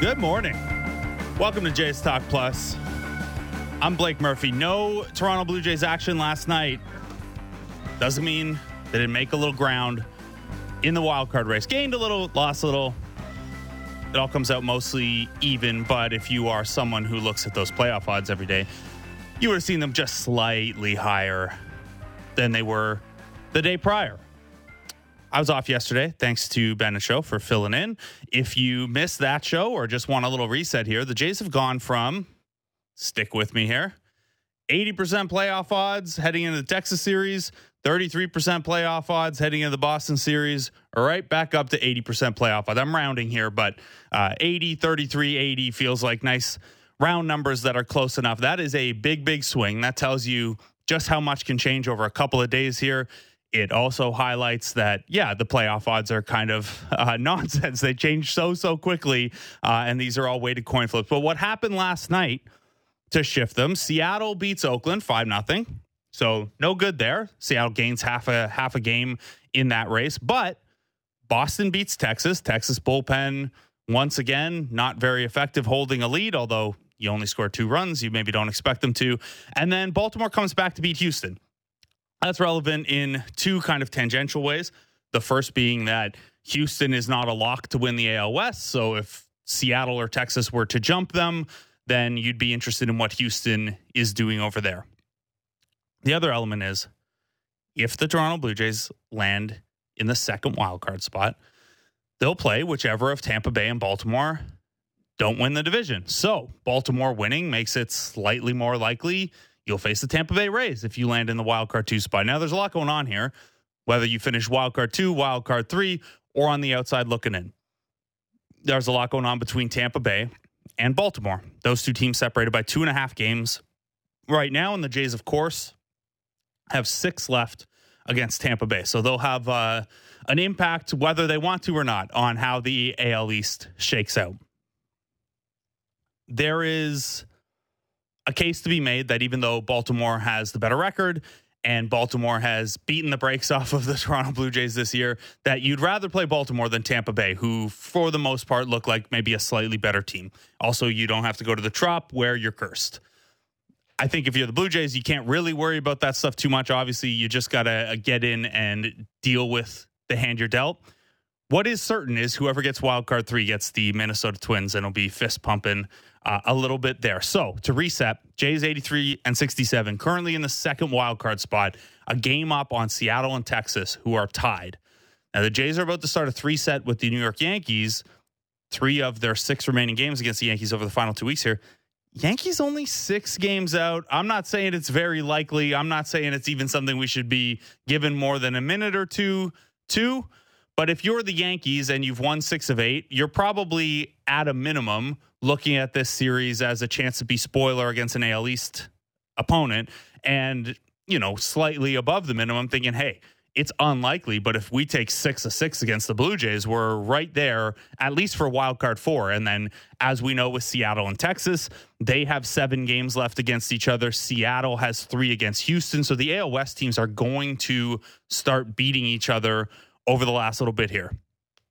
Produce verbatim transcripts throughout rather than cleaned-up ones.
Good morning. Welcome to Jays Talk Plus. I'm Blake Murphy. No Toronto Blue Jays action last night. Doesn't mean they didn't make a little ground in the wild card race. Gained a little, lost a little. It all comes out mostly even, but if you are someone who looks at those playoff odds every day, you would have seen them just slightly higher than they were the day prior. I was off yesterday, thanks to Ben and Show for filling in. If you missed that show or just want a little reset here, the Jays have gone from, stick with me here, eighty percent playoff odds heading into the Texas series, thirty-three percent playoff odds heading into the Boston series, all right, back up to eighty percent playoff odds. I'm rounding here, but uh, eighty, thirty-three, eighty feels like nice round numbers that are close enough. That is a big, big swing. That tells you just how much can change over a couple of days here. It also highlights that, yeah, the playoff odds are kind of uh, nonsense. They change so, so quickly, uh, and these are all weighted coin flips. But what happened last night to shift them, Seattle beats Oakland five nothing. So no good there. Seattle gains half a half a game in that race. But Boston beats Texas. Texas bullpen, once again, not very effective holding a lead, although you only score two runs. You maybe don't expect them to. And then Baltimore comes back to beat Houston. That's relevant in two kind of tangential ways. The first being that Houston is not a lock to win the A L West. So if Seattle or Texas were to jump them, then you'd be interested in what Houston is doing over there. The other element is if the Toronto Blue Jays land in the second wildcard spot, they'll play whichever of Tampa Bay and Baltimore don't win the division. So Baltimore winning makes it slightly more likely you'll face the Tampa Bay Rays if you land in the wildcard two spot. Now, there's a lot going on here, whether you finish wildcard two, wildcard three, or on the outside looking in. There's a lot going on between Tampa Bay and Baltimore. Those two teams separated by two and a half games right now, and the Jays, of course, have six left against Tampa Bay. So they'll have uh, an impact, whether they want to or not, on how the A L East shakes out. There is a case to be made that even though Baltimore has the better record and Baltimore has beaten the brakes off of the Toronto Blue Jays this year, that you'd rather play Baltimore than Tampa Bay, who for the most part look like maybe a slightly better team. Also, you don't have to go to the Trop where you're cursed. I think if you're the Blue Jays, you can't really worry about that stuff too much. Obviously, you just got to get in and deal with the hand you're dealt. What is certain is whoever gets wild card three gets the Minnesota Twins, and it'll be fist pumping uh, a little bit there. So to reset, Jays eighty-three and sixty-seven, currently in the second wild card spot, a game up on Seattle and Texas, who are tied. Now the Jays are about to start a three set with the New York Yankees. Three of their six remaining games against the Yankees over the final two weeks here. Yankees only six games out. I'm not saying it's very likely. I'm not saying it's even something we should be given more than a minute or two to. But if you're the Yankees and you've won six of eight, you're probably at a minimum looking at this series as a chance to be spoiler against an A L East opponent and, you know, slightly above the minimum thinking, hey, it's unlikely, but if we take six of six against the Blue Jays, we're right there, at least for wild card four. And then, as we know with Seattle and Texas, they have seven games left against each other. Seattle has three against Houston. So the A L West teams are going to start beating each other over the last little bit here.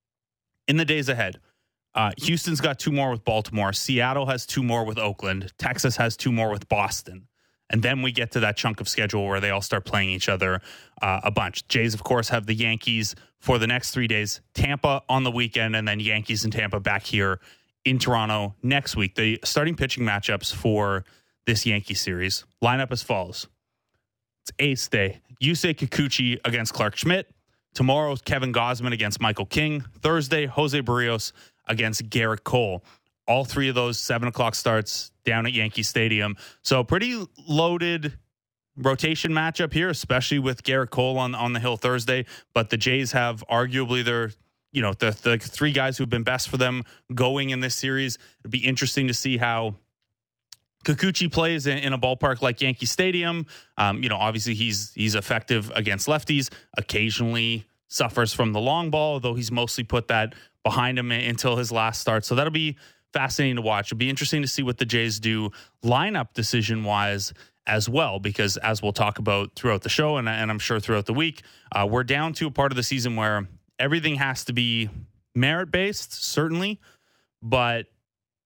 In the days ahead, uh, Houston's got two more with Baltimore. Seattle has two more with Oakland. Texas has two more with Boston. And then we get to that chunk of schedule where they all start playing each other uh, a bunch. Jays, of course, have the Yankees for the next three days. Tampa on the weekend, and then Yankees and Tampa back here in Toronto next week. The starting pitching matchups for this Yankee series line up as follows. It's Ace Day. Yusei Kikuchi against Clark Schmidt. Tomorrow's Kevin Gausman against Michael King. Thursday, Jose Barrios against Garrett Cole. All three of those seven o'clock starts down at Yankee Stadium. So pretty loaded rotation matchup here, especially with Garrett Cole on, on the hill Thursday. But the Jays have arguably their, you know, the, the three guys who've been best for them going in this series. It'd be interesting to see how Kikuchi plays in, in a ballpark like Yankee Stadium. Um, you know, obviously he's he's effective against lefties, occasionally suffers from the long ball, though he's mostly put that behind him until his last start. So that'll be fascinating to watch. It'll be interesting to see what the Jays do lineup decision wise as well, because as we'll talk about throughout the show and, and I'm sure throughout the week, uh, we're down to a part of the season where everything has to be merit based, certainly, but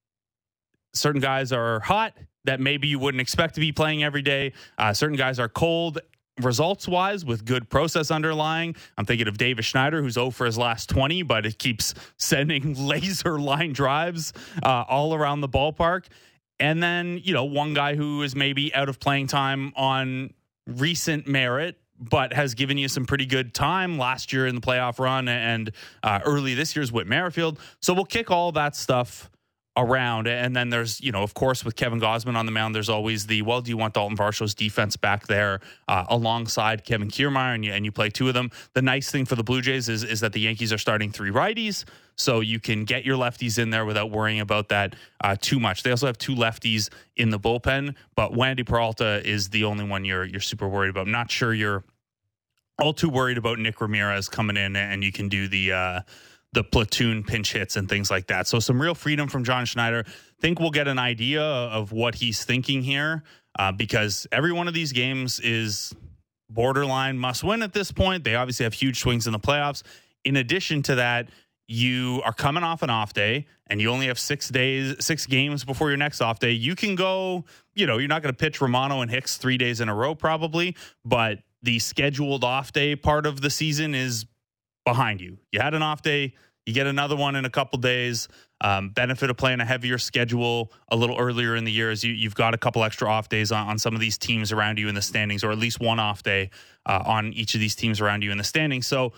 certain guys are hot that maybe you wouldn't expect to be playing every day. Uh, certain guys are cold results wise with good process underlying. I'm thinking of Davis Schneider, who's oh for his last twenty, but it keeps sending laser line drives uh, all around the ballpark. And then, you know, one guy who is maybe out of playing time on recent merit, but has given you some pretty good time last year in the playoff run and uh, early this year's Whit Merrifield. So we'll kick all that stuff around. And then there's, you know, of course, with Kevin Gausman on the mound, there's always the, well, do you want Dalton Varsho's defense back there uh, alongside Kevin Kiermaier, and you, and you play two of them. The nice thing for the Blue Jays is, is that the Yankees are starting three righties, so you can get your lefties in there without worrying about that uh, too much. They also have two lefties in the bullpen, but Wandy Peralta is the only one you're you're super worried about. Not sure you're all too worried about Nick Ramirez coming in and you can do the uh, the platoon pinch hits and things like that. So some real freedom from John Schneider. Think we'll get an idea of what he's thinking here uh, because every one of these games is borderline must win at this point. They obviously have huge swings in the playoffs. In addition to that, you are coming off an off day and you only have six days, six games before your next off day. You can go, you know, you're not going to pitch Romano and Hicks three days in a row probably, but the scheduled off day part of the season is behind you. You had an off day, you get another one in a couple days. Um, benefit of playing a heavier schedule a little earlier in the year is you, you've got a couple extra off days on, on some of these teams around you in the standings, or at least one off day uh, on each of these teams around you in the standings. So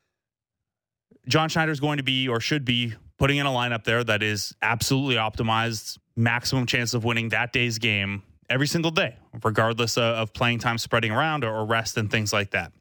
John Schneider is going to be, or should be, putting in a lineup there that is absolutely optimized, maximum chance of winning that day's game every single day, regardless of, of playing time spreading around or, or rest and things like that.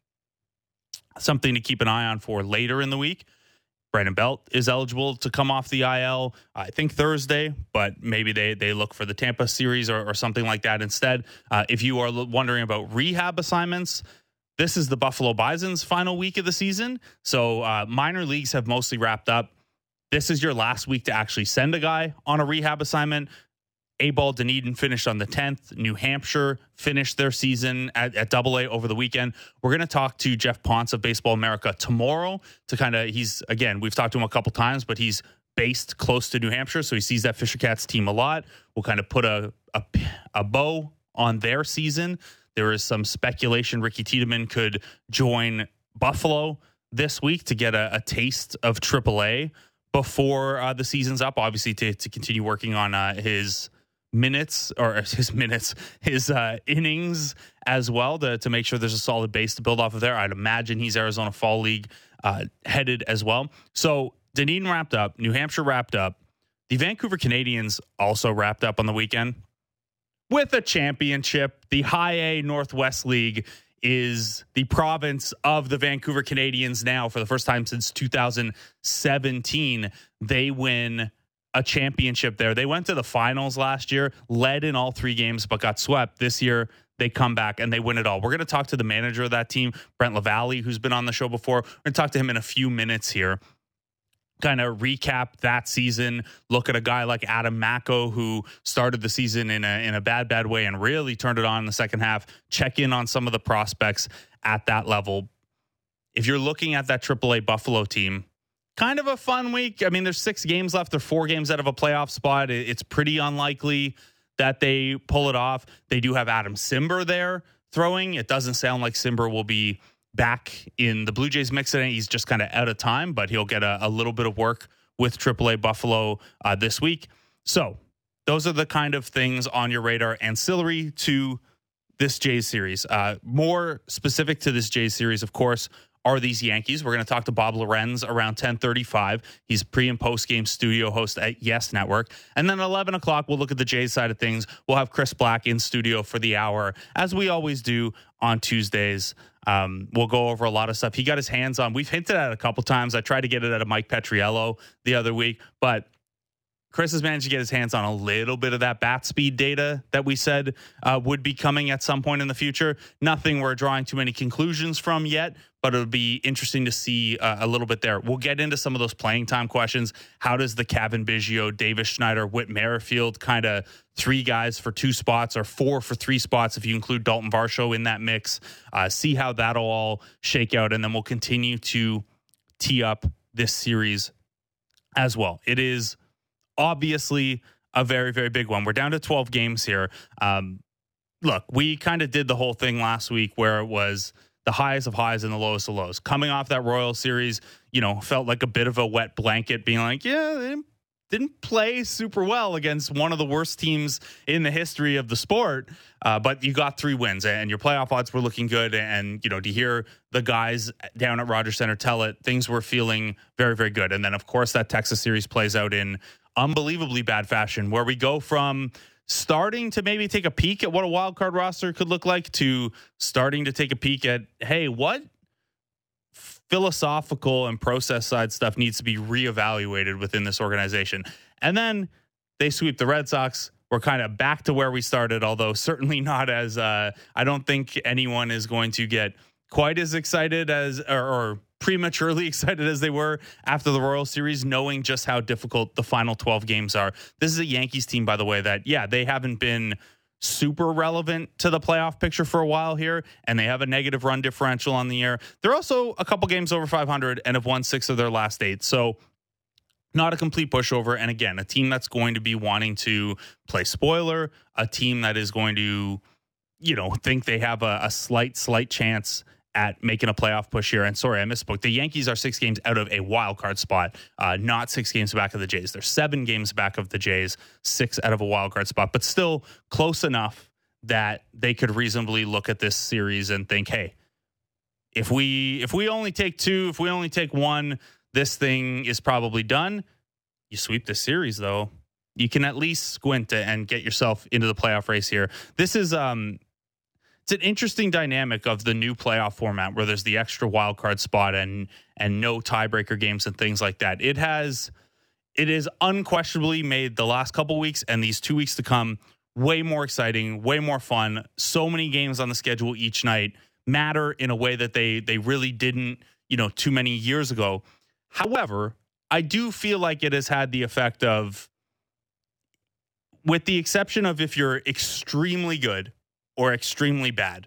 Something to keep an eye on for later in the week. Brandon Belt is eligible to come off the I L, I think Thursday, but maybe they they look for the Tampa series or, or something like that instead. Uh, if you are wondering about rehab assignments, this is the Buffalo Bison's final week of the season. So uh, minor leagues have mostly wrapped up. This is your last week to actually send a guy on a rehab assignment. A-Ball Dunedin finished on the tenth. New Hampshire finished their season at, at Double A over the weekend. We're going to talk to Jeff Ponce of Baseball America tomorrow to kind of, he's, again, we've talked to him a couple times, but he's based close to New Hampshire, so he sees that Fisher Cats team a lot. We'll kind of put a, a, a bow on their season. There is some speculation Ricky Tiedemann could join Buffalo this week to get a, a taste of Triple A before uh, the season's up, obviously to, to continue working on uh, his minutes or his minutes, his uh, innings as well to, to make sure there's a solid base to build off of there. I'd imagine he's Arizona Fall League uh, headed as well. So Dunedin wrapped up, New Hampshire wrapped up. The Vancouver Canadians also wrapped up on the weekend with a championship. The High A Northwest League is the province of the Vancouver Canadians now for the first time since two thousand seventeen. They win a championship there. They went to the finals last year, led in all three games, but got swept. This year, they come back and they win it all. We're going to talk to the manager of that team, Brent Lavalley, who's been on the show before. We're going to talk to him in a few minutes here. Kind of recap that season, look at a guy like Adam Macko, who started the season in a in a bad, bad way and really turned it on in the second half. Check in on some of the prospects at that level. If you're looking at that Triple A Buffalo team, kind of a fun week. I mean, there's six games left. They're four games out of a playoff spot. It's pretty unlikely that they pull it off. They do have Adam Simber there throwing. It doesn't sound like Simber will be back in the Blue Jays mix today. He's just kind of out of time, but he'll get a, a little bit of work with Triple A Buffalo uh, this week. So those are the kind of things on your radar ancillary to this Jays series. Uh, more specific to this Jays series, of course, are these Yankees. We're going to talk to Bob Lorenz around ten thirty-five. He's pre and post game studio host at Yes Network. And then eleven o'clock, we'll look at the Jays side of things. We'll have Chris Black in studio for the hour, as we always do on Tuesdays. Um, we'll go over a lot of stuff. He got his hands on. We've hinted at it a couple times. I tried to get it out of Mike Petriello the other week, but Chris has managed to get his hands on a little bit of that bat speed data that we said uh, would be coming at some point in the future. Nothing we're drawing too many conclusions from yet, but it'll be interesting to see uh, a little bit there. We'll get into some of those playing time questions. How does the Cavan Biggio, Davis Schneider, Whit Merrifield kind of three guys for two spots or four for three spots if you include Dalton Varsho in that mix, uh, see how that'll all shake out, and then we'll continue to tee up this series as well. It is obviously a very, very big one. We're down to twelve games here. Um, look, we kind of did the whole thing last week where it was the highs of highs and the lowest of lows. Coming off that Royals series, you know, felt like a bit of a wet blanket, being like, yeah, they didn't play super well against one of the worst teams in the history of the sport. Uh, but you got three wins and your playoff odds were looking good. And, you know, to hear the guys down at Rogers Center tell it, things were feeling very, very good. And then, of course, that Texas series plays out in unbelievably bad fashion, where we go from starting to maybe take a peek at what a wild card roster could look like to starting to take a peek at, hey, what philosophical and process side stuff needs to be reevaluated within this organization. And then they sweep the Red Sox. We're kind of back to where we started, although certainly not as uh, I don't think anyone is going to get quite as excited as or, or prematurely excited as they were after the Royals series, knowing just how difficult the final twelve games are. This is a Yankees team, by the way, that, yeah, they haven't been super relevant to the playoff picture for a while here, and they have a negative run differential on the year. They're also a couple games over five hundred and have won six of their last eight. So not a complete pushover. And again, a team that's going to be wanting to play spoiler, a team that is going to, you know, think they have a, a slight, slight chance at making a playoff push here. And sorry, I misspoke. The Yankees are six games out of a wild card spot, uh, not six games back of the Jays. They're seven games back of the Jays, six out of a wild card spot, but still close enough that they could reasonably look at this series and think, hey, if we if we only take two, if we only take one, this thing is probably done. You sweep the series, though, you can at least squint and get yourself into the playoff race here. This is um. It's an interesting dynamic of the new playoff format where there's the extra wild card spot and and no tiebreaker games and things like that. It has it is unquestionably made the last couple weeks and these two weeks to come way more exciting, way more fun. So many games on the schedule each night matter in a way that they they really didn't, you know, too many years ago. However, I do feel like it has had the effect of, with the exception of if you're extremely good or extremely bad,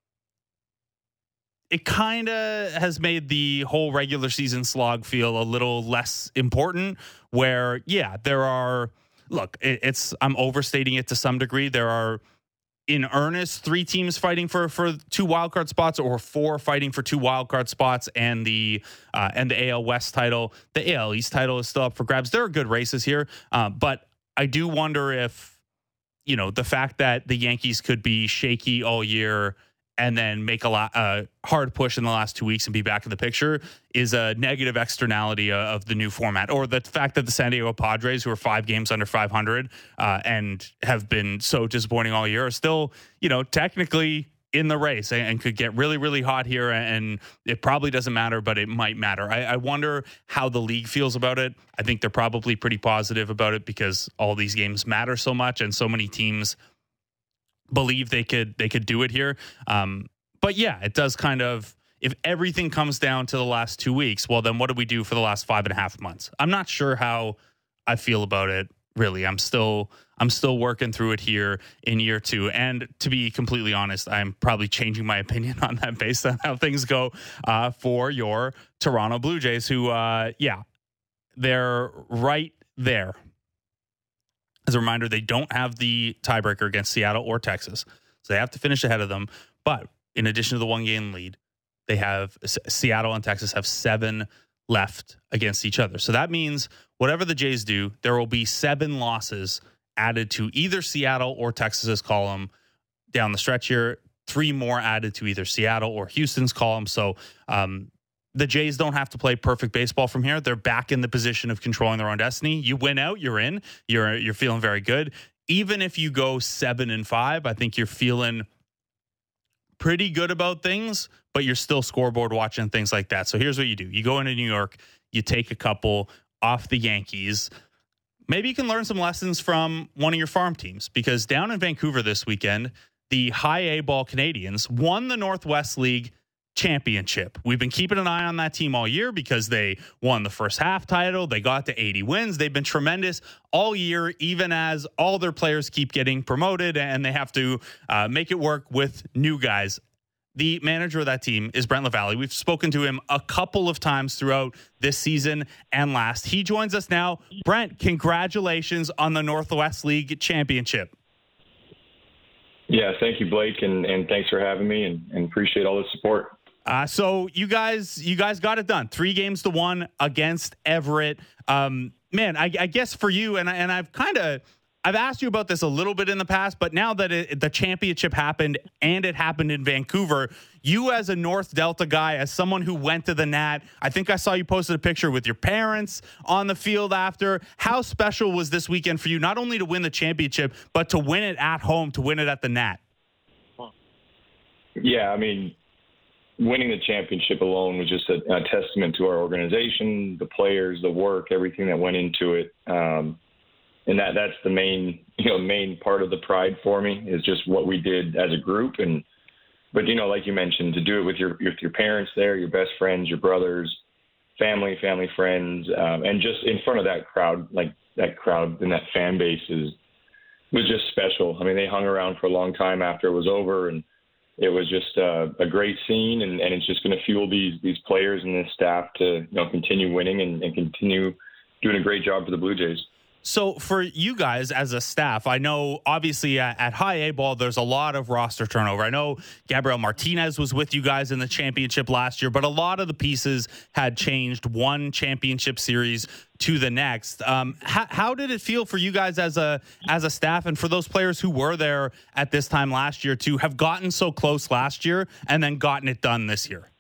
it kind of has made the whole regular season slog feel a little less important, where, yeah, there are, look, it, it's, I'm overstating it to some degree. There are, in earnest, three teams fighting for, for two wildcard spots, or four fighting for two wildcard spots and the, uh, and the A L West title. The A L East title is still up for grabs. There are good races here. Uh, but I do wonder if, you know, the fact that the Yankees could be shaky all year and then make a lot, uh, hard push in the last two weeks and be back in the picture is a negative externality of the new format. Or the fact that the San Diego Padres, who are five games under five hundred uh, and have been so disappointing all year, are still, you know, technically in the race and, and could get really, really hot here. And it probably doesn't matter, but it might matter. I, I wonder how the league feels about it. I think they're probably pretty positive about it because all these games matter so much and so many teams believe they could they could do it here. Um, but yeah, it does kind of, if everything comes down to the last two weeks, well, then what do we do for the last five and a half months? I'm not sure how I feel about it. Really, I'm still I'm still working through it here in year two. And to be completely honest, I'm probably changing my opinion on that based on how things go uh, for your Toronto Blue Jays, who, uh, yeah, they're right there. As a reminder, they don't have the tiebreaker against Seattle or Texas, so they have to finish ahead of them. But in addition to the one game lead, they have Seattle and Texas have seven left against each other. So that means whatever the Jays do, there will be seven losses added to either Seattle or Texas's column down the stretch here. Three more added to either Seattle or Houston's column. So um, the Jays don't have to play perfect baseball from here. They're back in the position of controlling their own destiny. You win out, you're in. You're you're feeling very good. Even if you go seven and five, I think you're feeling pretty good about things, but you're still scoreboard watching, things like that. So here's what you do. You go into New York, you take a couple off the Yankees. Maybe you can learn some lessons from one of your farm teams, because down in Vancouver this weekend, the high A ball Canadians won the Northwest League championship. We've been keeping an eye on that team all year because they won the first half title. They got to eighty wins. They've been tremendous all year, even as all their players keep getting promoted and they have to uh, make it work with new guys. the manager of that team is Brent LaValle. We've spoken to him a couple of times throughout this season and last. He joins us now. Brent, congratulations on the Northwest League championship. Yeah, thank you, Blake, and, and thanks for having me, and, and appreciate all the support. Uh, so you guys, you guys got it done. Three games to one against Everett. Um, man, I, I guess for you, and I, and I've kind of, I've asked you about this a little bit in the past, but now that it, the championship happened and it happened in Vancouver, you as a North Delta guy, as someone who went to the Nat, I think I saw you posted a picture with your parents on the field after. How special was this weekend for you, not only to win the championship, but to win it at home, to win it at the Nat? Yeah, I mean, winning the championship alone was just a, a testament to our organization, the players, the work, everything that went into it. Um, and that that's the main, you know, main part of the pride for me is just what we did as a group. And, but, you know, like you mentioned, to do it with your, with your parents there, your best friends, your brothers, family, family, friends, um, and just in front of that crowd, like that crowd and that fan base is, was just special. I mean, they hung around for a long time after it was over, and it was just uh, a great scene, and, and it's just going to fuel these these players and this staff to, you know, continue winning and, and continue doing a great job for the Blue Jays. So for you guys as a staff, I know obviously at, at high A ball, there's a lot of roster turnover. I know Gabriel Martinez was with you guys in the championship last year, but a lot of the pieces had changed one championship series to the next. Um, how, how did it feel for you guys as a as a staff, and for those players who were there at this time last year to have gotten so close last year and then gotten it done this year?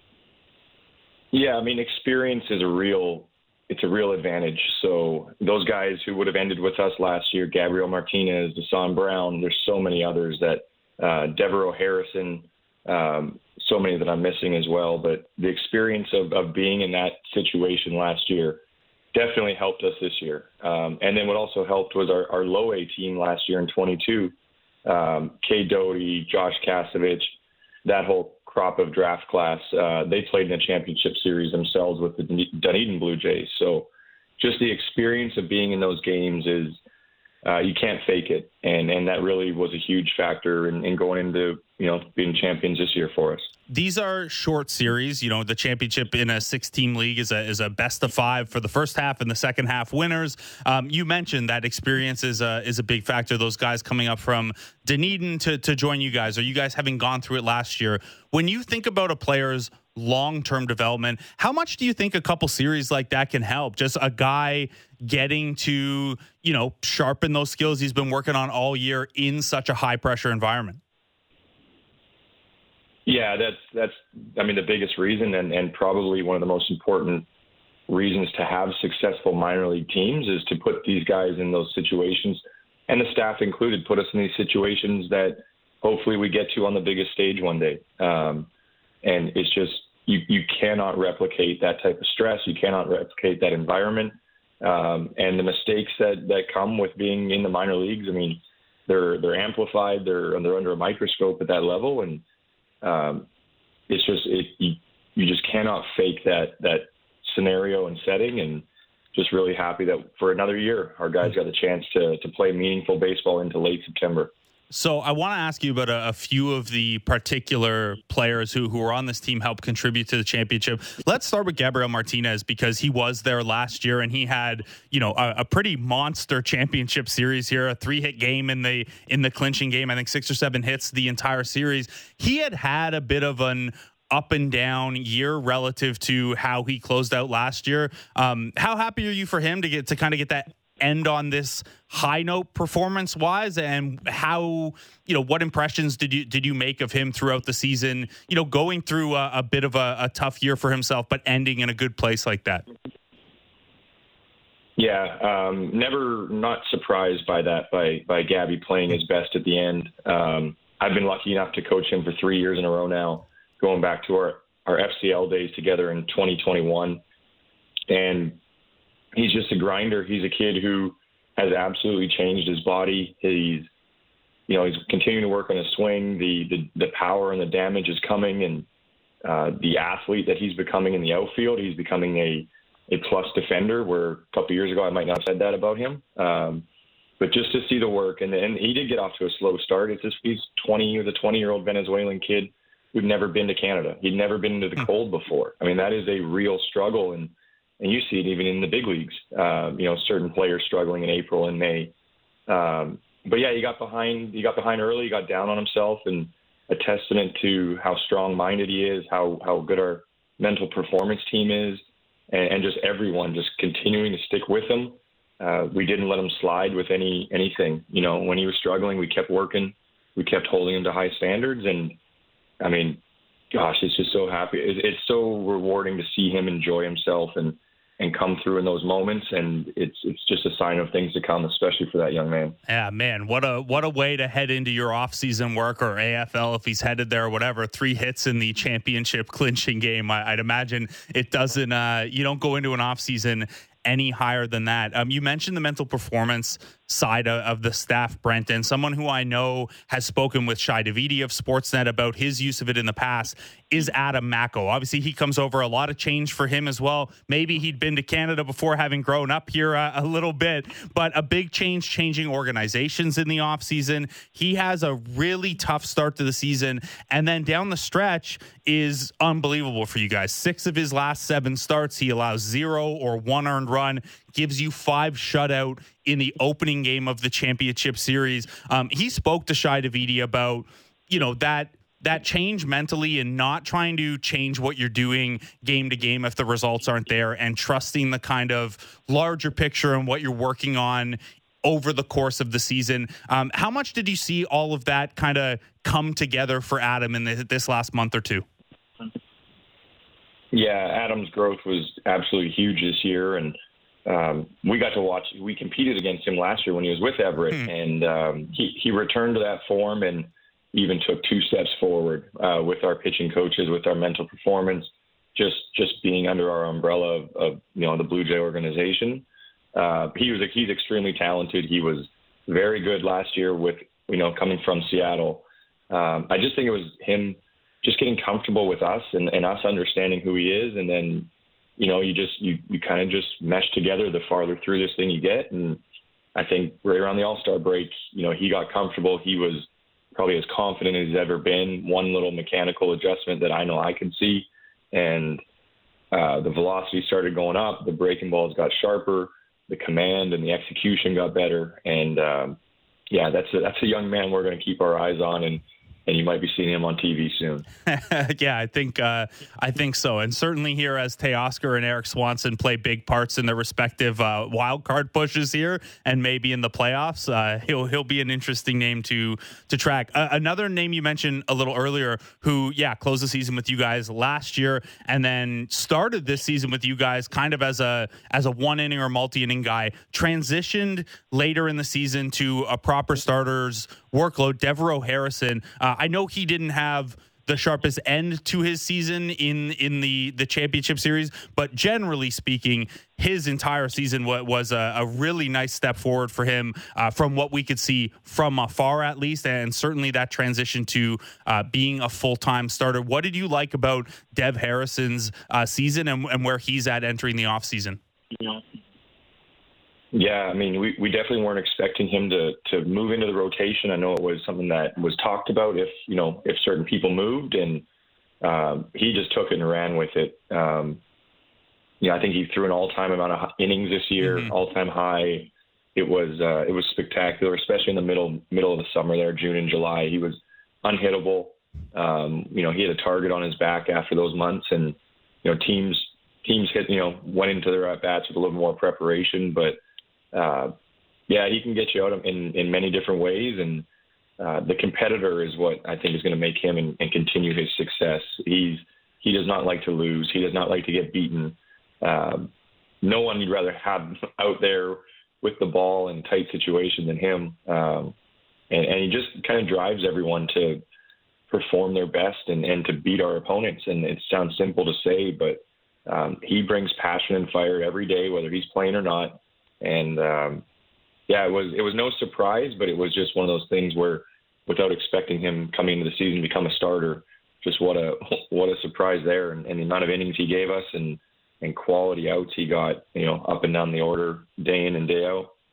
Yeah, I mean, experience is a real it's a real advantage. So those guys who would have ended with us last year, Gabriel Martinez, Deshaun Brown, there's so many others that uh, Devereaux Harrison, um, so many that I'm missing as well. But the experience of, of being in that situation last year definitely helped us this year. Um, and then what also helped was our, our low A team last year in twenty-two, um, Kay Doty, Josh Kasevich, that whole crop of draft class, uh, they played in a championship series themselves with the Dunedin Blue Jays. So just the experience of being in those games is uh, you can't fake it. And and that really was a huge factor in, in going into, you know, being champions this year for us. These are short series. You know, the championship in a six-team league is a is a best of five for the first half, and the second half winners. Um, you mentioned that experience is a is a big factor. Those guys coming up from Dunedin to to join you guys, or you guys having gone through it last year. When you think about a player's long-term development, how much do you think a couple series like that can help? Just a guy getting to, you know, sharpen those skills he's been working on all year in such a high-pressure environment. Yeah, that's, that's, I mean, the biggest reason, and, and probably one of the most important reasons to have successful minor league teams is to put these guys in those situations, and the staff included, put us in these situations that hopefully we get to on the biggest stage one day. Um, and it's just, you, you cannot replicate that type of stress. You cannot replicate that environment. Um, and the mistakes that, that come with being in the minor leagues, I mean, they're, they're amplified. They're, they're under a microscope at that level. And, Um, it's just it, you, you just cannot fake that that scenario and setting, and just really happy that for another year our guys got a chance to to play meaningful baseball into late September. So I want to ask you about a, a few of the particular players who, who are on this team help contribute to the championship. Let's start with Gabriel Martinez, because he was there last year and he had, you know, a, a pretty monster championship series here, a three-hit game in the in the clinching game. I think six or seven hits the entire series. He had had a bit of an up and down year relative to how he closed out last year. Um, how happy are you for him to get to kind of get that end on this high note performance wise, and how, you know, what impressions did you did you make of him throughout the season, you know, going through a, a bit of a, a tough year for himself, but ending in a good place like that? Yeah, um, never not surprised by that, by by Gabby playing his best at the end. Um, I've been lucky enough to coach him for three years in a row now, going back to our, our F C L days together in twenty twenty-one. And he's just a grinder. He's a kid who has absolutely changed his body. He's, you know, he's continuing to work on his swing. The the, the power and the damage is coming, and uh, the athlete that he's becoming in the outfield, he's becoming a, a plus defender, where a couple of years ago I might not have said that about him. Um, but just to see the work, and, and he did get off to a slow start. It's just, he's twenty, he was a twenty-year-old Venezuelan kid we've never been to Canada. He'd never been into the cold before. I mean, that is a real struggle, and and you see it even in the big leagues. Um, you know, certain players struggling in April and May. Um, but yeah, he got behind. He got behind early. He got down on himself, and a testament to how strong-minded he is, how how good our mental performance team is, and, and just everyone just continuing to stick with him. Uh, we didn't let him slide with any anything. You know, when he was struggling, we kept working. We kept holding him to high standards, and I mean, gosh, it's just so happy. It, it's so rewarding to see him enjoy himself and, and come through in those moments. And it's it's just a sign of things to come, especially for that young man. Yeah, man, what a what a way to head into your off-season work, or A F L if he's headed there or whatever. Three hits in the championship clinching game. I, I'd imagine it doesn't. Uh, you don't go into an off-season any higher than that. Um, you mentioned the mental performance side of, of the staff, Brent, and someone who I know has spoken with Shai Davidi of Sportsnet about his use of it in the past is Adam Macko. Obviously, he comes over, a lot of change for him as well. Maybe he'd been to Canada before, having grown up here uh, a little bit, but a big change, changing organizations in the offseason. He has a really tough start to the season, and then down the stretch is unbelievable for you guys. Six of his last seven starts, he allows zero or one earned run, gives you five shutout in the opening game of the championship series. Um, he spoke to Shai Davidi about, you know, that that change mentally and not trying to change what you're doing game to game if the results aren't there, and trusting the kind of larger picture and what you're working on over the course of the season. Um, how much did you see all of that kind of come together for Adam in the, this last month or two? Yeah, Adam's growth was absolutely huge this year, and Um, we got to watch, we competed against him last year when he was with Everett, mm. and um, he, he returned to that form and even took two steps forward uh, with our pitching coaches, with our mental performance, just just being under our umbrella of, of you know, the Blue Jay organization. Uh, he was he's extremely talented. He was very good last year with, you know, coming from Seattle. Um, I just think it was him just getting comfortable with us and, and us understanding who he is, and then you know, you just, you, you kind of just mesh together the farther through this thing you get. And I think right around the All-Star break, you know, he got comfortable. He was probably as confident as he's ever been. One little mechanical adjustment that I know I can see. And uh, the velocity started going up. The breaking balls got sharper. The command and the execution got better. And um, yeah, that's a, that's a young man we're going to keep our eyes on, and and you might be seeing him on T V soon. yeah, I think uh, I think so. And certainly here, as Teoscar and Eric Swanson play big parts in their respective uh, wild card pushes here, and maybe in the playoffs, uh, he'll he'll be an interesting name to to track. Uh, another name you mentioned a little earlier, who yeah closed the season with you guys last year, and then started this season with you guys kind of as a as a one inning or multi inning guy, transitioned later in the season to a proper starter's workload. Devereaux Harrison. Uh, I know he didn't have the sharpest end to his season in in the the championship series, but generally speaking, his entire season was, was a, a really nice step forward for him uh, from what we could see from afar, at least, and certainly that transition to uh, being a full-time starter. What did you like about Dev Harrison's uh, season and, and where he's at entering the offseason? Yeah. Yeah, I mean, we, we definitely weren't expecting him to, to move into the rotation. I know it was something that was talked about if, you know, if certain people moved, and um, he just took it and ran with it. Um, you know, I think he threw an all-time amount of innings this year, mm-hmm. all-time high. It was uh, it was spectacular, especially in the middle middle of the summer there, June and July. He was unhittable. Um, you know, he had a target on his back after those months, and you know, teams teams hit, you know, went into their at bats with a little more preparation, but. Uh, yeah, he can get you out in, in many different ways, and uh, the competitor is what I think is going to make him and, and continue his success. He's he does not like to lose. He does not like to get beaten. Uh, no one you'd rather have out there with the ball in tight situation than him, um, and, and he just kind of drives everyone to perform their best and, and to beat our opponents. And it sounds simple to say, but um, he brings passion and fire every day, whether he's playing or not. And um, yeah, it was it was no surprise, but it was just one of those things where, without expecting him coming into the season to become a starter, just what a what a surprise there, and, and the amount of innings he gave us, and and quality outs he got, you know, up and down the order, day in and day out.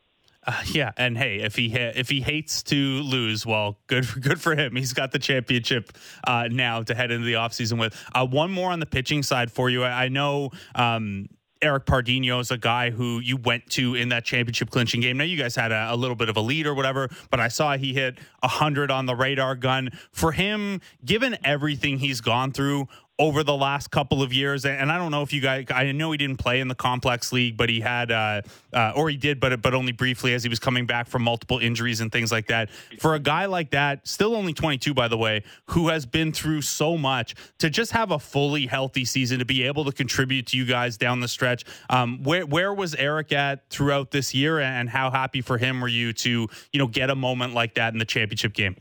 Uh, yeah, and hey, if he ha- if he hates to lose, well, good for, good for him. He's got the championship uh, now to head into the offseason with. Uh, one more on the pitching side for you. I, I know um, Eric Pardinho is a guy who you went to in that championship clinching game. Now, you guys had a, a little bit of a lead or whatever, but I saw he hit one hundred on the radar gun. For him, given everything he's gone through over the last couple of years, and I don't know if you guys, I know he didn't play in the complex league, but he had, uh, uh, or he did, but but only briefly as he was coming back from multiple injuries and things like that. For a guy like that, still only twenty-two, by the way, who has been through so much, to just have a fully healthy season, to be able to contribute to you guys down the stretch. Um, where where was Eric at throughout this year, and how happy for him were you to, you know, get a moment like that in the championship game?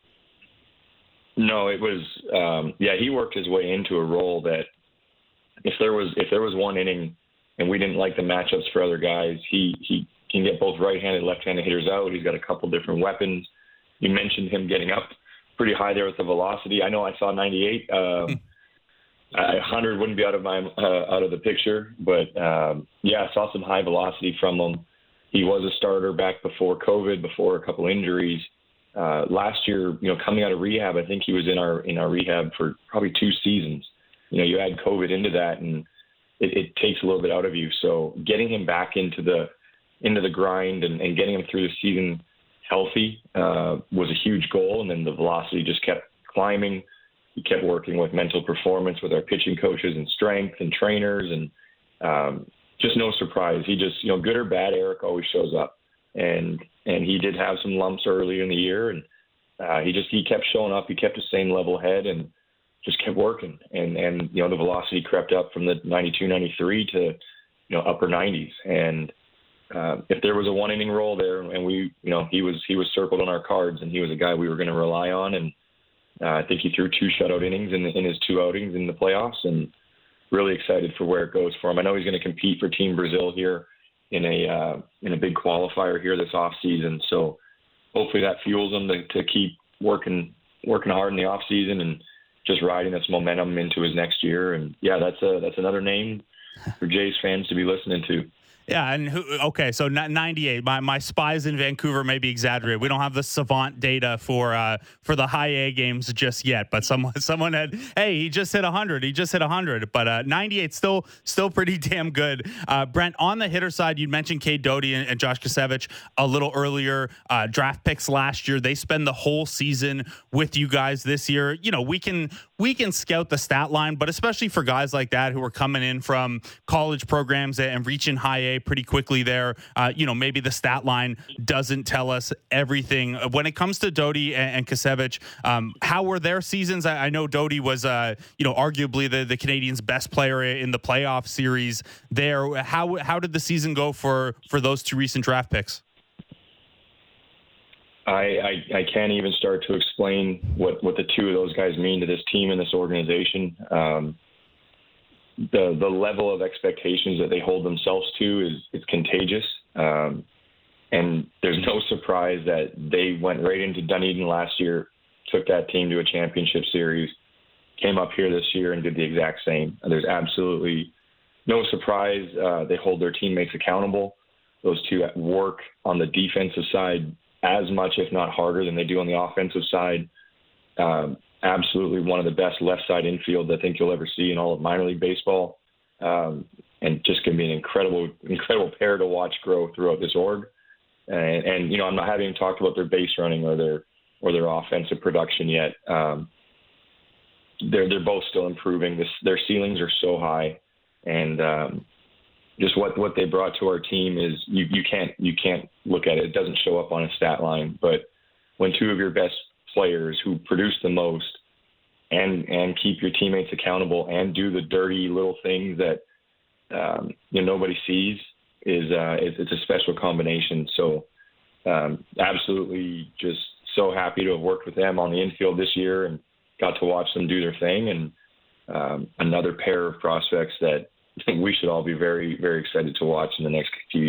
No, it was, um, yeah, he worked his way into a role that if there was, if there was one inning and we didn't like the matchups for other guys, he, he can get both right-handed, left-handed hitters out. He's got a couple different weapons. You mentioned him getting up pretty high there with the velocity. I know I saw ninety-eight. Um, one hundred wouldn't be out of my, uh, out of the picture, but um, yeah, I saw some high velocity from him. He was a starter back before COVID, before a couple injuries. Uh, last year, you know, coming out of rehab, I think he was in our in our rehab for probably two seasons. You know, you add COVID into that, and it, it takes a little bit out of you. So getting him back into the into the grind and, and getting him through the season healthy uh, was a huge goal. And then the velocity just kept climbing. He kept working with mental performance with our pitching coaches and strength and trainers, and um, just no surprise. He just, you know, good or bad, Eric always shows up. And and he did have some lumps early in the year, and uh, he just he kept showing up. He kept the same level head and just kept working. And and you know the velocity crept up from the ninety-two, ninety-three to you know upper nineties. And uh, if there was a one inning role there, and we you know he was he was circled on our cards, and he was a guy we were going to rely on. And uh, I think he threw two shutout innings in, the, in his two outings in the playoffs, and really excited for where it goes for him. I know he's going to compete for Team Brazil here in a uh, in a big qualifier here this off season. So hopefully that fuels him to, to keep working working hard in the off season and just riding this momentum into his next year. And yeah, that's a that's another name for Jays fans to be listening to. Yeah, and who, okay, so ninety-eight. My my spies in Vancouver may be exaggerated. We don't have the savant data for uh, for the high A games just yet, but someone someone had, hey, he just hit one hundred. He just hit one hundred, but uh, ninety-eight still still pretty damn good. Uh, Brent, on the hitter side, you mentioned Cade Doughty and, and Josh Kasevich a little earlier. Uh, draft picks last year. They spend the whole season with you guys this year. You know, we can we can scout the stat line, but especially for guys like that who are coming in from college programs and reaching high A pretty quickly there. Uh, you know, maybe the stat line doesn't tell us everything. When it comes to Doughty and, and Kasevich, um, how were their seasons? I, I know Doughty was, uh, you know, arguably the, the Canadians' best player in the playoff series there. How how did the season go for, for those two recent draft picks? I, I, I can't even start to explain what, what the two of those guys mean to this team and this organization. Um, the the level of expectations that they hold themselves to is, is contagious. Um, and there's no surprise that they went right into Dunedin last year, took that team to a championship series, came up here this year and did the exact same. There's absolutely no surprise. Uh, they hold their teammates accountable. Those two work on the defensive side as much, if not harder, than they do on the offensive side. Um, absolutely one of the best left side infields I think you'll ever see in all of minor league baseball. Um, and just going to be an incredible, incredible pair to watch grow throughout this org. And, and, you know, I'm not having even talked about their base running or their, or their offensive production yet. Um, they're, they're both still improving. This, their ceilings are so high. And, um, just what, what they brought to our team is you, you can't, you can't look at it. It doesn't show up on a stat line, but when two of your best players who produce the most and, and keep your teammates accountable and do the dirty little things that, um, you know, nobody sees is, uh, it's, it's a special combination. So, um, absolutely just so happy to have worked with them on the infield this year and got to watch them do their thing. And, um, another pair of prospects that we should all be very, very excited to watch in the next few years.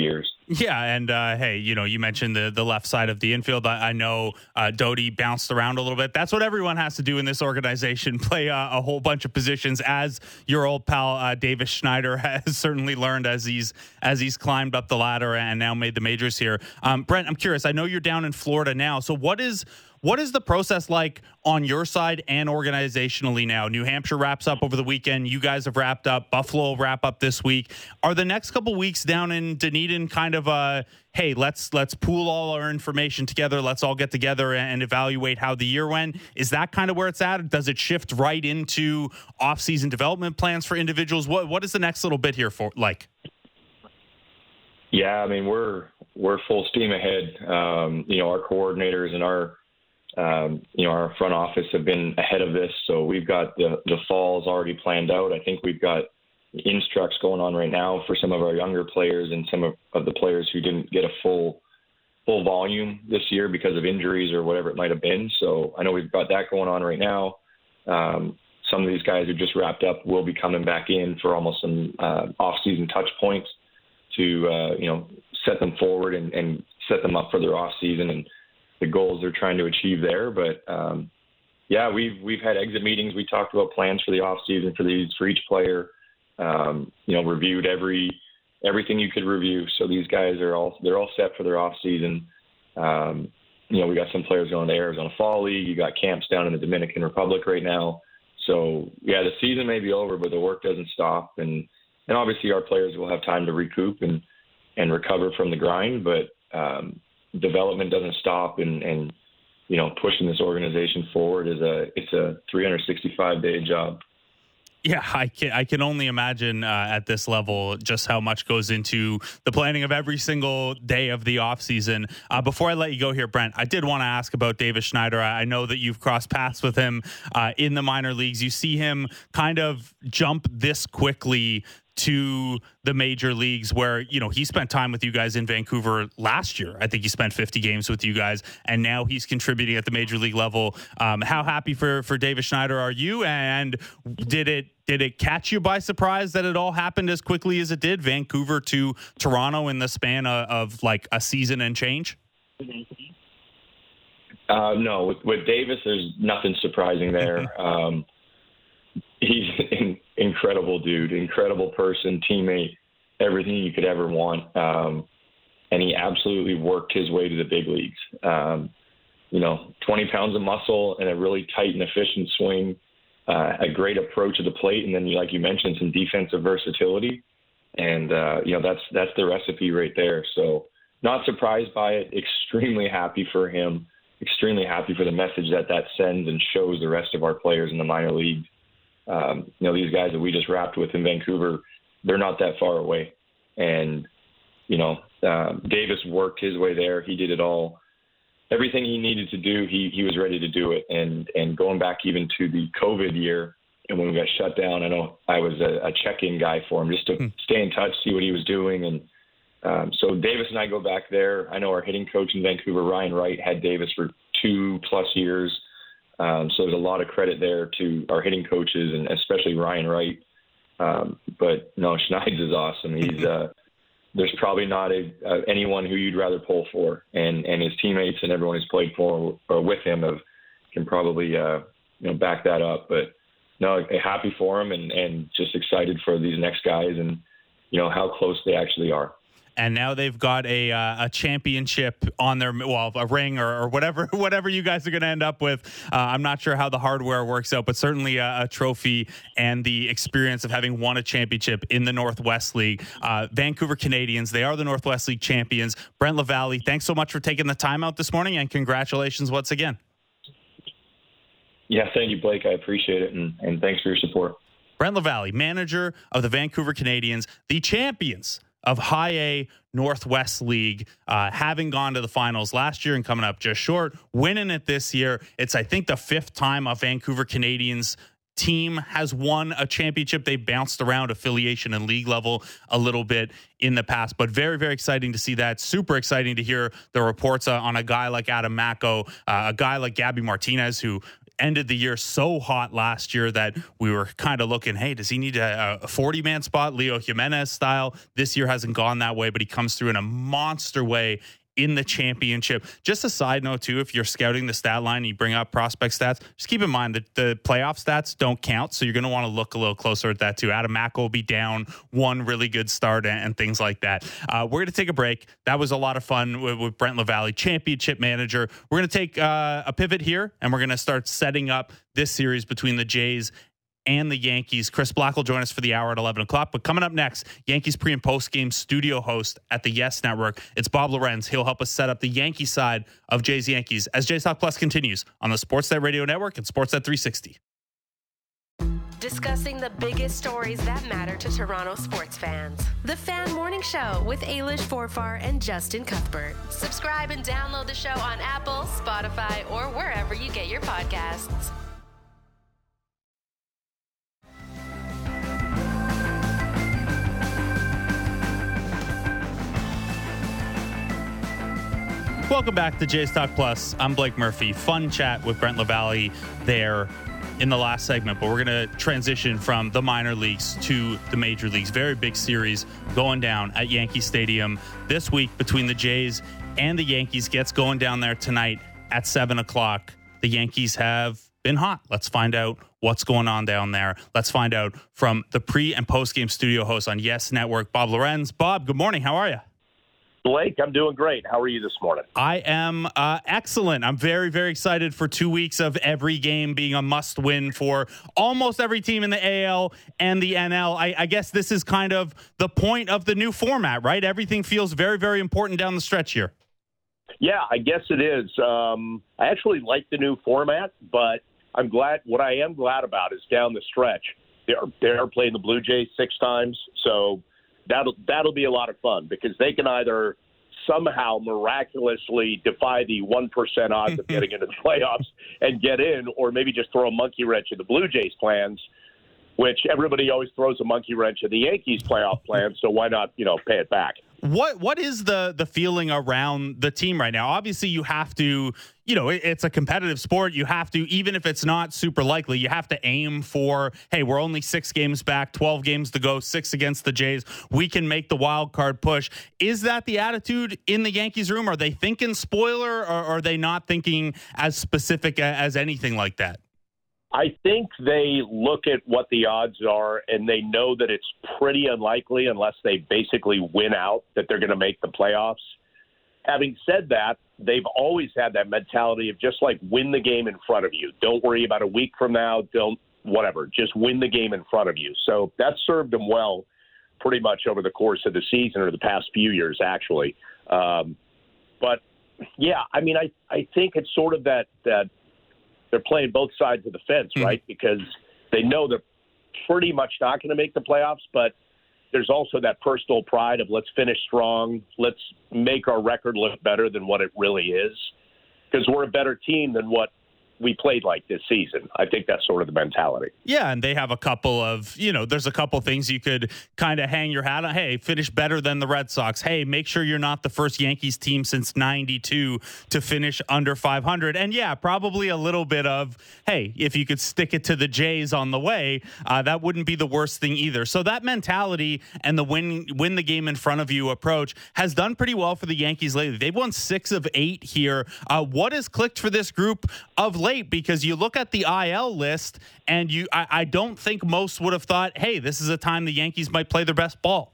Yeah, and uh, hey, you know, you mentioned the the left side of the infield. I, I know uh, Doughty bounced around a little bit. That's what everyone has to do in this organization, play uh, a whole bunch of positions, as your old pal uh, Davis Schneider has certainly learned as he's as he's climbed up the ladder and now made the majors here. Um, Brent, I'm curious. I know you're down in Florida now. So what is What is the process like on your side and organizationally now? New Hampshire wraps up over the weekend. You guys have wrapped up. Buffalo will wrap up this week. Are the next couple weeks down in Dunedin kind of a, hey, let's let's pool all our information together. Let's all get together and evaluate how the year went? Is that kind of where it's at? Does it shift right into off-season development plans for individuals? What What is the next little bit here for like? Yeah, I mean, we're we're full steam ahead. Um, you know, our coordinators and our Um, you know, our front office have been ahead of this, so we've got the, the falls already planned out. I think we've got instructs going on right now for some of our younger players and some of, of the players who didn't get a full full volume this year because of injuries or whatever it might have been. So I know we've got that going on right now. Um, some of these guys who just wrapped up will be coming back in for almost some uh, off-season touch points to, uh, you know, set them forward and, and set them up for their off-season and the goals they're trying to achieve there. But um, yeah, we've we've had exit meetings. We talked about plans for the off season for these for each player. Um, you know, reviewed every everything you could review. So these guys are all they're all set for their off season. Um, you know, we got some players going to Arizona Fall League. You got camps down in the Dominican Republic right now. So yeah, the season may be over, but the work doesn't stop. And and obviously our players will have time to recoup and and recover from the grind. But um, development doesn't stop, and, and you know, pushing this organization forward is a it's a three hundred sixty-five day job. Yeah, I can I can only imagine uh, at this level just how much goes into the planning of every single day of the offseason. Uh, before I let you go here, Brent, I did want to ask about Davis Schneider. I know that you've crossed paths with him uh, in the minor leagues. You see him kind of jump this quickly to the major leagues, where, you know, he spent time with you guys in Vancouver last year. I think he spent fifty games with you guys, and now he's contributing at the major league level. Um, how happy for, for Davis Schneider are you? And did it did it catch you by surprise that it all happened as quickly as it did, Vancouver to Toronto, in the span of, of like a season and change? Uh, no, with, with Davis, there's nothing surprising there. um, he's an incredible dude, incredible person, teammate, everything you could ever want. Um, and he absolutely worked his way to the big leagues. Um, you know, twenty pounds of muscle and a really tight and efficient swing, uh, a great approach at the plate. And then, like you mentioned, some defensive versatility. And, uh, you know, that's, that's the recipe right there. So not surprised by it, extremely happy for him, extremely happy for the message that that sends and shows the rest of our players in the minor leagues. Um, you know, these guys that we just wrapped with in Vancouver, they're not that far away. And, you know, um, Davis worked his way there. He did it all. Everything he needed to do, he he was ready to do it. And and going back even to the COVID year, and when we got shut down, I know I was a, a check-in guy for him just to hmm. stay in touch, see what he was doing. And um, so Davis and I go back there. I know our hitting coach in Vancouver, Ryan Wright, had Davis for two plus years. Um, so there's a lot of credit there to our hitting coaches, and especially Ryan Wright. Um, but no, Schneid's is awesome. He's uh, there's probably not a, uh, anyone who you'd rather pull for, and, and his teammates and everyone who's played for or with him have can probably uh, you know back that up. But no, happy for him, and, and just excited for these next guys, and you know how close they actually are. And now they've got a uh, a championship on their, well, a ring or, or whatever whatever you guys are going to end up with. Uh, I'm not sure how the hardware works out, but certainly a, a trophy and the experience of having won a championship in the Northwest League. Uh, Vancouver Canadians, they are the Northwest League champions. Brent LaValle, thanks so much for taking the time out this morning, and congratulations once again. Yeah, thank you, Blake. I appreciate it, and, and thanks for your support. Brent LaValle, manager of the Vancouver Canadians, the champions of High A Northwest League, uh, having gone to the finals last year and coming up just short, winning it this year. It's, I think, the fifth time a Vancouver Canadians team has won a championship. They bounced around affiliation and league level a little bit in the past, but very, very exciting to see that. Super exciting to hear the reports uh, on a guy like Adam Macko, uh, a guy like Gabby Martinez, who ended the year so hot last year that we were kind of looking, hey, does he need a, a forty-man spot, Leo Jimenez style? This year hasn't gone that way, but he comes through in a monster way in the championship. Just a side note too, if you're scouting the stat line and you bring up prospect stats, just keep in mind that the playoff stats don't count. So you're going to want to look a little closer at that too. Adam Mack will be down one really good start and, and things like that. Uh, we're going to take a break. That was a lot of fun with, with Brent LaValle, championship manager. We're going to take uh, a pivot here and we're going to start setting up this series between the Jays and the Yankees. Chris Black will join us for the hour at eleven o'clock. But coming up next, Yankees pre and post game studio host at the Yes Network. It's Bob Lorenz. He'll help us set up the Yankee side of Jays Yankees as Jays Talk Plus continues on the Sportsnet Radio Network and Sportsnet three sixty. Discussing the biggest stories that matter to Toronto sports fans. The Fan Morning Show with Ailish Forfar and Justin Cuthbert. Subscribe and download the show on Apple, Spotify, or wherever you get your podcasts. Welcome back to Jays Talk Plus. I'm Blake Murphy. Fun chat with Brent LaValle there in the last segment, but we're going to transition from the minor leagues to the major leagues. Very big series going down at Yankee Stadium this week between the Jays and the Yankees. Gets going down there tonight at seven o'clock. The Yankees have been hot. Let's find out what's going on down there. Let's find out from the pre and post game studio host on Yes Network, Bob Lorenz. Bob, good morning. How are you? Blake, I'm doing great. How are you this morning? I am uh, excellent. I'm very, very excited for two weeks of every game being a must win for almost every team in the A L and the N L. I, I guess this is kind of the point of the new format, right? Everything feels very, very important down the stretch here. Yeah, I guess it is. Um, I actually like the new format, but I'm glad. What I am glad about is down the stretch. They're, they're playing the Blue Jays six times, so That'll that'll be a lot of fun because they can either somehow miraculously defy the one percent odds of getting into the playoffs and get in, or maybe just throw a monkey wrench in the Blue Jays' plans, which everybody always throws a monkey wrench in the Yankees' playoff plans. So why not, you know, pay it back? What what is the the feeling around the team right now? Obviously, you have to, you know, it, it's a competitive sport. You have to, even if it's not super likely, you have to aim for, hey, we're only six games back, twelve games to go, six against the Jays. We can make the wild card push. Is that the attitude in the Yankees room? Are they thinking spoiler, or are they not thinking as specific as anything like that? I think they look at what the odds are and they know that it's pretty unlikely unless they basically win out that they're going to make the playoffs. Having said that, they've always had that mentality of just like win the game in front of you. Don't worry about a week from now. Don't whatever. Just win the game in front of you. So that served them well pretty much over the course of the season or the past few years, actually. Um, but, yeah, I mean, I, I think it's sort of that that – they're playing both sides of the fence, right? Mm-hmm. Because they know they're pretty much not going to make the playoffs, but there's also that personal pride of let's finish strong. Let's make our record look better than what it really is because we're a better team than what we played like this season. I think that's sort of the mentality. Yeah, and they have a couple of, you know, there's a couple things you could kind of hang your hat on. Hey, finish better than the Red Sox. Hey, make sure you're not the first Yankees team since ninety-two to finish under five hundred. And yeah, probably a little bit of, hey, if you could stick it to the Jays on the way, uh, that wouldn't be the worst thing either. So that mentality and the win win the game in front of you approach has done pretty well for the Yankees lately. They've won six of eight here. Uh, what has clicked for this group of late? Because you look at the I L list and you, I, I don't think most would have thought, hey, this is a time the Yankees might play their best ball.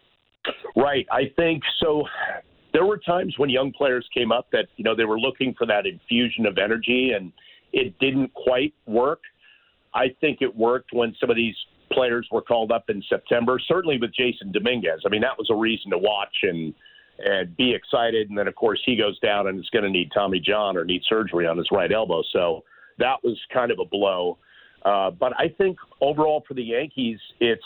Right. I think so. There were times when young players came up that, you know, they were looking for that infusion of energy and it didn't quite work. I think it worked when some of these players were called up in September, certainly with Jason Dominguez. I mean, that was a reason to watch and and be excited. And then, of course, he goes down and is going to need Tommy John or need surgery on his right elbow. So that was kind of a blow. Uh, but I think overall for the Yankees, it's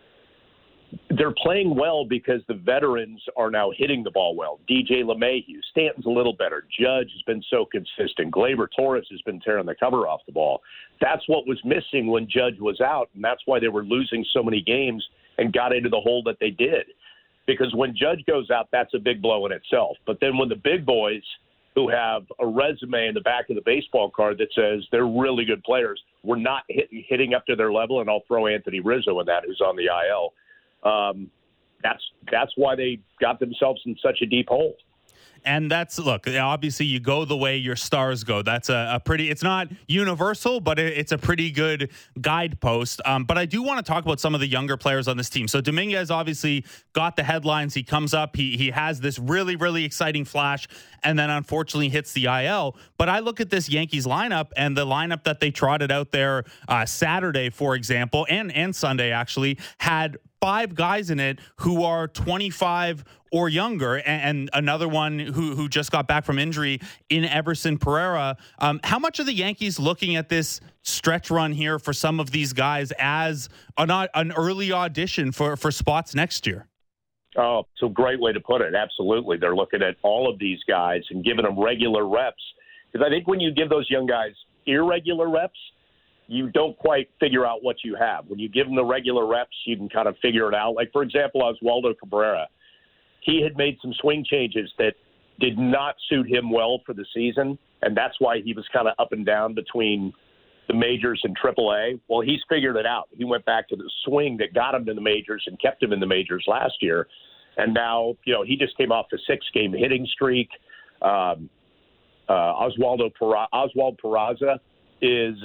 they're playing well because the veterans are now hitting the ball well. D J LeMahieu, Stanton's a little better. Judge has been so consistent. Gleyber Torres has been tearing the cover off the ball. That's what was missing when Judge was out, and that's why they were losing so many games and got into the hole that they did. Because when Judge goes out, that's a big blow in itself. But then when the big boys who have a resume in the back of the baseball card that says they're really good players. We're not hit, hitting up to their level, and I'll throw Anthony Rizzo in that, who's on the I L. Um, that's that's why they got themselves in such a deep hole. And that's, look, obviously you go the way your stars go. That's a, a pretty, it's not universal, but it, it's a pretty good guidepost. Um, but I do want to talk about some of the younger players on this team. So Dominguez obviously got the headlines. He comes up, he he has this really, really exciting flash, and then unfortunately hits the I L. But I look at this Yankees lineup and the lineup that they trotted out there uh, Saturday, for example, and, and Sunday actually, had five guys in it who are twenty-five or younger, and, and another one who who just got back from injury in Everson Pereira. Um, how much are the Yankees looking at this stretch run here for some of these guys as an, an early audition for, for spots next year? Oh, it's a great way to put it. Absolutely. They're looking at all of these guys and giving them regular reps. Because I think when you give those young guys irregular reps, you don't quite figure out what you have. When you give them the regular reps, you can kind of figure it out. Like, for example, Oswaldo Cabrera. He had made some swing changes that did not suit him well for the season, and that's why he was kind of up and down between the majors and triple A. Well, he's figured it out. He went back to the swing that got him to the majors and kept him in the majors last year. And now, you know, he just came off a six-game hitting streak. Um, uh, Oswaldo Pera- Oswald Peraza is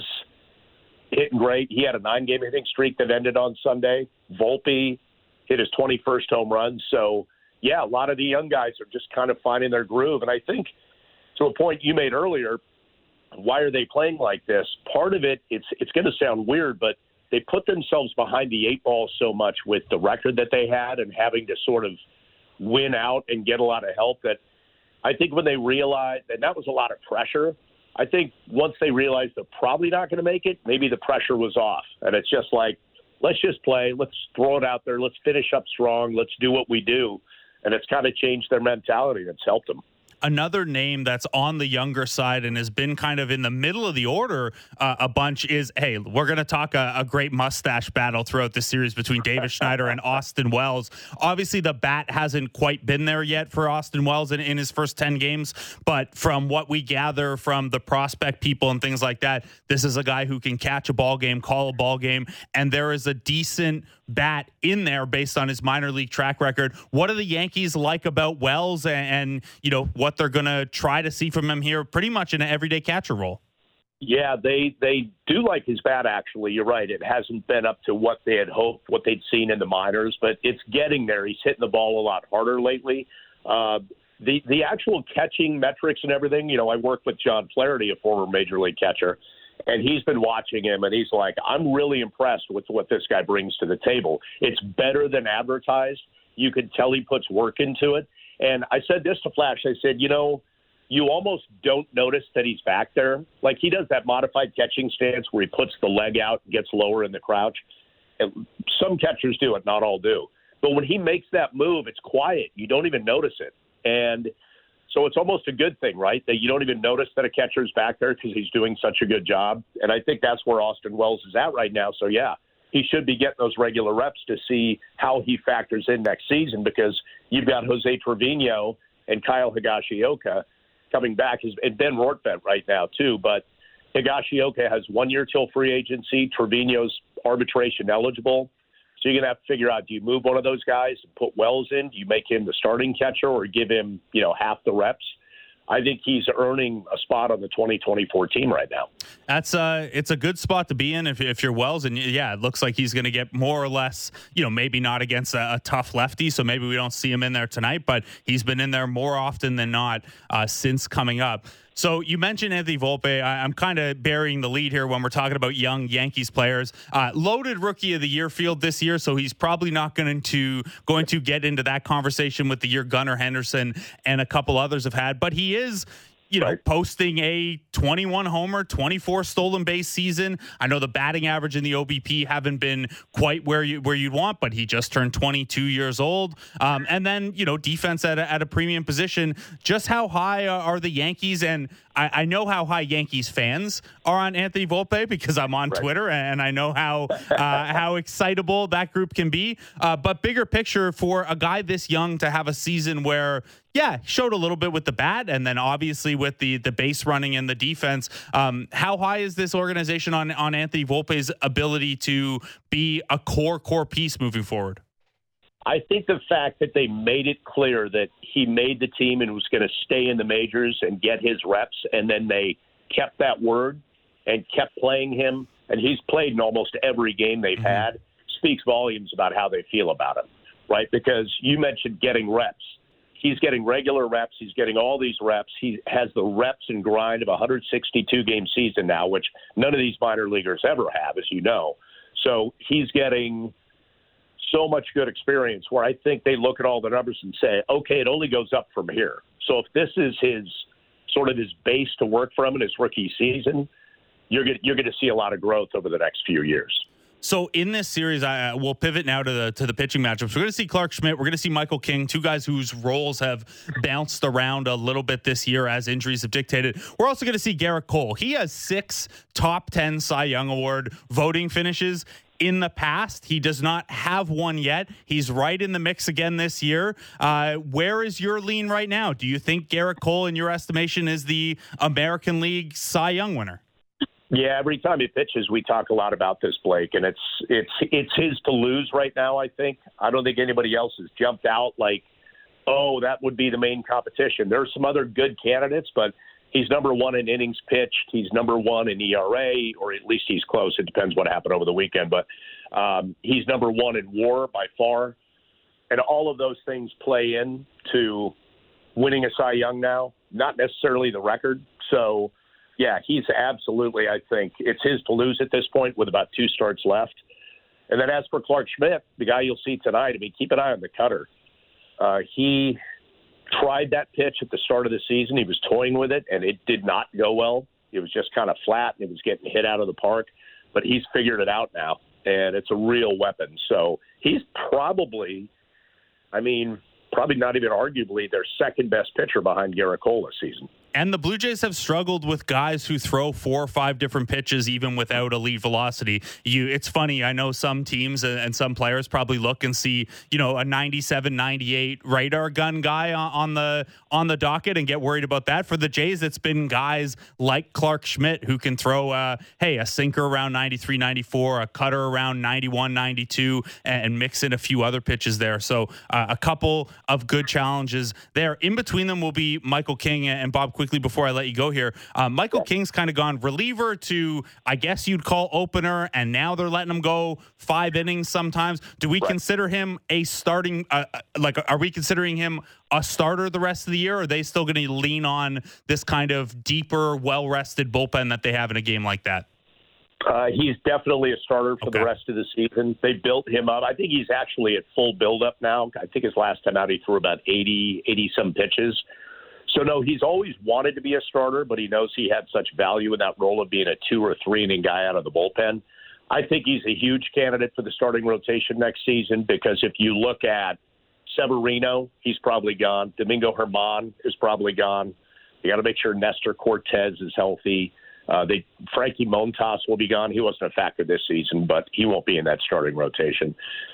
hitting great. He had a nine-game hitting streak that ended on Sunday. Volpe hit his twenty-first home run. So, yeah, a lot of the young guys are just kind of finding their groove. And I think to a point you made earlier, why are they playing like this? Part of it, it's it's going to sound weird, but they put themselves behind the eight ball so much with the record that they had and having to sort of win out and get a lot of help that I think when they realized, and that was a lot of pressure, I think once they realized they're probably not going to make it, maybe the pressure was off. And it's just like, let's just play. Let's throw it out there. Let's finish up strong. Let's do what we do. And it's kind of changed their mentality. That's helped them. Another name that's on the younger side and has been kind of in the middle of the order uh, a bunch is, hey, we're going to talk a, a great mustache battle throughout this series between David Schneider and Austin Wells. Obviously, the bat hasn't quite been there yet for Austin Wells in, in his first ten games, but from what we gather from the prospect people and things like that, this is a guy who can catch a ball game, call a ball game, and there is a decent bat in there based on his minor league track record. What do the Yankees like about Wells and, and you know, what they're going to try to see from him here pretty much in an everyday catcher role? Yeah, they they do like his bat, actually. You're right. It hasn't been up to what they had hoped, what they'd seen in the minors, but it's getting there. He's hitting the ball a lot harder lately. Uh, the, the actual catching metrics and everything, you know, I work with John Flaherty, a former major league catcher, and he's been watching him, and he's like, I'm really impressed with what this guy brings to the table. It's better than advertised. You can tell he puts work into it. And I said this to Flash. I said, you know, you almost don't notice that he's back there. Like, he does that modified catching stance where he puts the leg out, gets lower in the crouch. And some catchers do it, not all do. But when he makes that move, it's quiet. You don't even notice it. And so it's almost a good thing, right, that you don't even notice that a catcher's back there because he's doing such a good job. And I think that's where Austin Wells is at right now. So, yeah, he should be getting those regular reps to see how he factors in next season, because you've got Jose Trevino and Kyle Higashioka coming back, and Ben Rortvedt right now too. But Higashioka has one year till free agency. Trevino's arbitration eligible. So you're going to have to figure out, do you move one of those guys and put Wells in? Do you make him the starting catcher or give him, you know, half the reps? I think he's earning a spot on the twenty twenty-four team right now. That's uh, it's a good spot to be in if, if you're Wells. And yeah, it looks like he's going to get more or less, you know, maybe not against a, a tough lefty. So maybe we don't see him in there tonight, but he's been in there more often than not uh, since coming up. So you mentioned Anthony Volpe. I, I'm kind of burying the lead here when we're talking about young Yankees players. Uh, loaded Rookie of the Year field this year, so he's probably not going to going to get into that conversation with the year Gunnar Henderson and a couple others have had. But he is, you know, right, posting a twenty-one homer, twenty-four stolen base season. I know the batting average in the O B P haven't been quite where you where you'd want, but he just turned twenty-two years old. Um, and then, you know, defense at a, at a premium position. Just how high are the Yankees? And I, I know how high Yankees fans are on Anthony Volpe because I'm on right. Twitter, and I know how uh, how excitable that group can be. Uh, but bigger picture, for a guy this young to have a season where, Yeah, showed a little bit with the bat, and then obviously with the the base running and the defense. Um, how high is this organization on on Anthony Volpe's ability to be a core core piece moving forward? I think the fact that they made it clear that he made the team and was going to stay in the majors and get his reps, and then they kept that word and kept playing him, and he's played in almost every game they've mm-hmm. had, speaks volumes about how they feel about him, right? Because you mentioned getting reps. He's getting regular reps. He's getting all these reps. He has the reps and grind of a one hundred sixty-two game season now, which none of these minor leaguers ever have, as you know. So he's getting so much good experience where I think they look at all the numbers and say, okay, it only goes up from here. So if this is his sort of his base to work from in his rookie season, you're going you're going to see a lot of growth over the next few years. So in this series, I we'll pivot now to the to the pitching matchups. We're going to see Clarke Schmidt. We're going to see Michael King, two guys whose roles have bounced around a little bit this year as injuries have dictated. We're also going to see Gerrit Cole. He has six top ten Cy Young Award voting finishes in the past. He does not have one yet. He's right in the mix again this year. Uh, where is your lean right now? Do you think Gerrit Cole, in your estimation, is the American League Cy Young winner? Yeah, every time he pitches, we talk a lot about this, Blake, and it's it's it's his to lose right now, I think. I don't think anybody else has jumped out like, oh, that would be the main competition. There's some other good candidates, but he's number one in innings pitched. He's number one in E R A, or at least he's close. It depends what happened over the weekend, but um, he's number one in WAR by far. And all of those things play in to winning a Cy Young now, not necessarily the record. So, yeah, he's absolutely, I think, it's his to lose at this point with about two starts left. And then as for Clarke Schmidt, the guy you'll see tonight, I mean, keep an eye on the cutter. Uh, he tried that pitch at the start of the season. He was toying with it, and it did not go well. It was just kind of flat, and it was getting hit out of the park. But he's figured it out now, and it's a real weapon. So he's probably, I mean, probably not even arguably their second best pitcher behind Gerrit Cole this season. And the Blue Jays have struggled with guys who throw four or five different pitches, even without elite velocity. You, it's funny. I know some teams and some players probably look and see, you know, a ninety-seven, ninety-eight radar gun guy on the on the docket and get worried about that. For the Jays, it's been guys like Clarke Schmidt who can throw, uh, hey, a sinker around ninety-three, ninety-four, a cutter around ninety-one, ninety-two, and mix in a few other pitches there. So uh, a couple of good challenges there. In between them will be Michael King and Bob. Quickly before I let you go here, uh, Michael King's kind of gone reliever to, I guess you'd call opener, and now they're letting him go five innings sometimes. Do we right. consider him a starting, uh, like, are we considering him a starter the rest of the year, or are they still going to lean on this kind of deeper, well-rested bullpen that they have in a game like that? Uh, he's definitely a starter for okay. the rest of the season. They built him up. I think he's actually at full build-up now. I think his last time out he threw about eighty, eighty-some pitches. So, no, he's always wanted to be a starter, but he knows he had such value in that role of being a two- or three-inning guy out of the bullpen. I think he's a huge candidate for the starting rotation next season because if you look at Severino, he's probably gone. Domingo Germán is probably gone. You got to make sure Nestor Cortez is healthy. Uh, they Frankie Montas will be gone. He wasn't a factor this season, but he won't be in that starting rotation.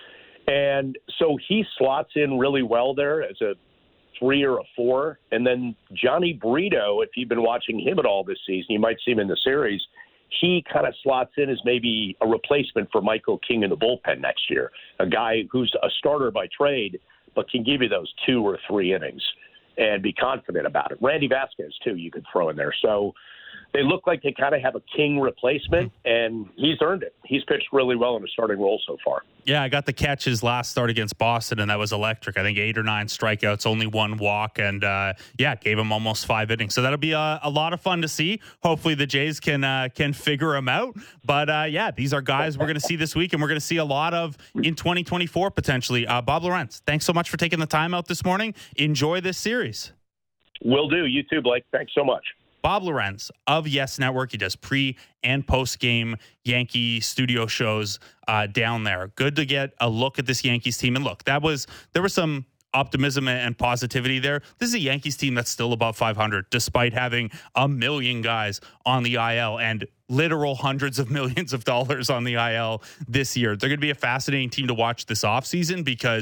And so he slots in really well there as a three or a four. And then Johnny Brito, if you've been watching him at all this season, you might see him in the series. He kind of slots in as maybe a replacement for Michael King in the bullpen next year, a guy who's a starter by trade, but can give you those two or three innings and be confident about it. Randy Vasquez, too, you could throw in there. So they look like they kind of have a King replacement, and he's earned it. He's pitched really well in a starting role so far. Yeah, I got the catch his last start against Boston, and that was electric. I think eight or nine strikeouts, only one walk, and uh, yeah, gave him almost five innings. So that'll be a, a lot of fun to see. Hopefully the Jays can uh, can figure him out. But uh, yeah, these are guys we're going to see this week, and we're going to see a lot of in twenty twenty-four potentially. Uh, Bob Lorentz, thanks so much for taking the time out this morning. Enjoy this series. Will do. You too, Blake. Thanks so much. Bob Lorentz of Yes Network. He does pre and post game Yankee studio shows uh, down there. Good to get a look at this Yankees team. And look, that was there was some optimism and positivity there. This is a Yankees team that's still above five hundred, despite having a million guys on the I L and literal hundreds of millions of dollars on the I L this year. They're going to be a fascinating team to watch this offseason because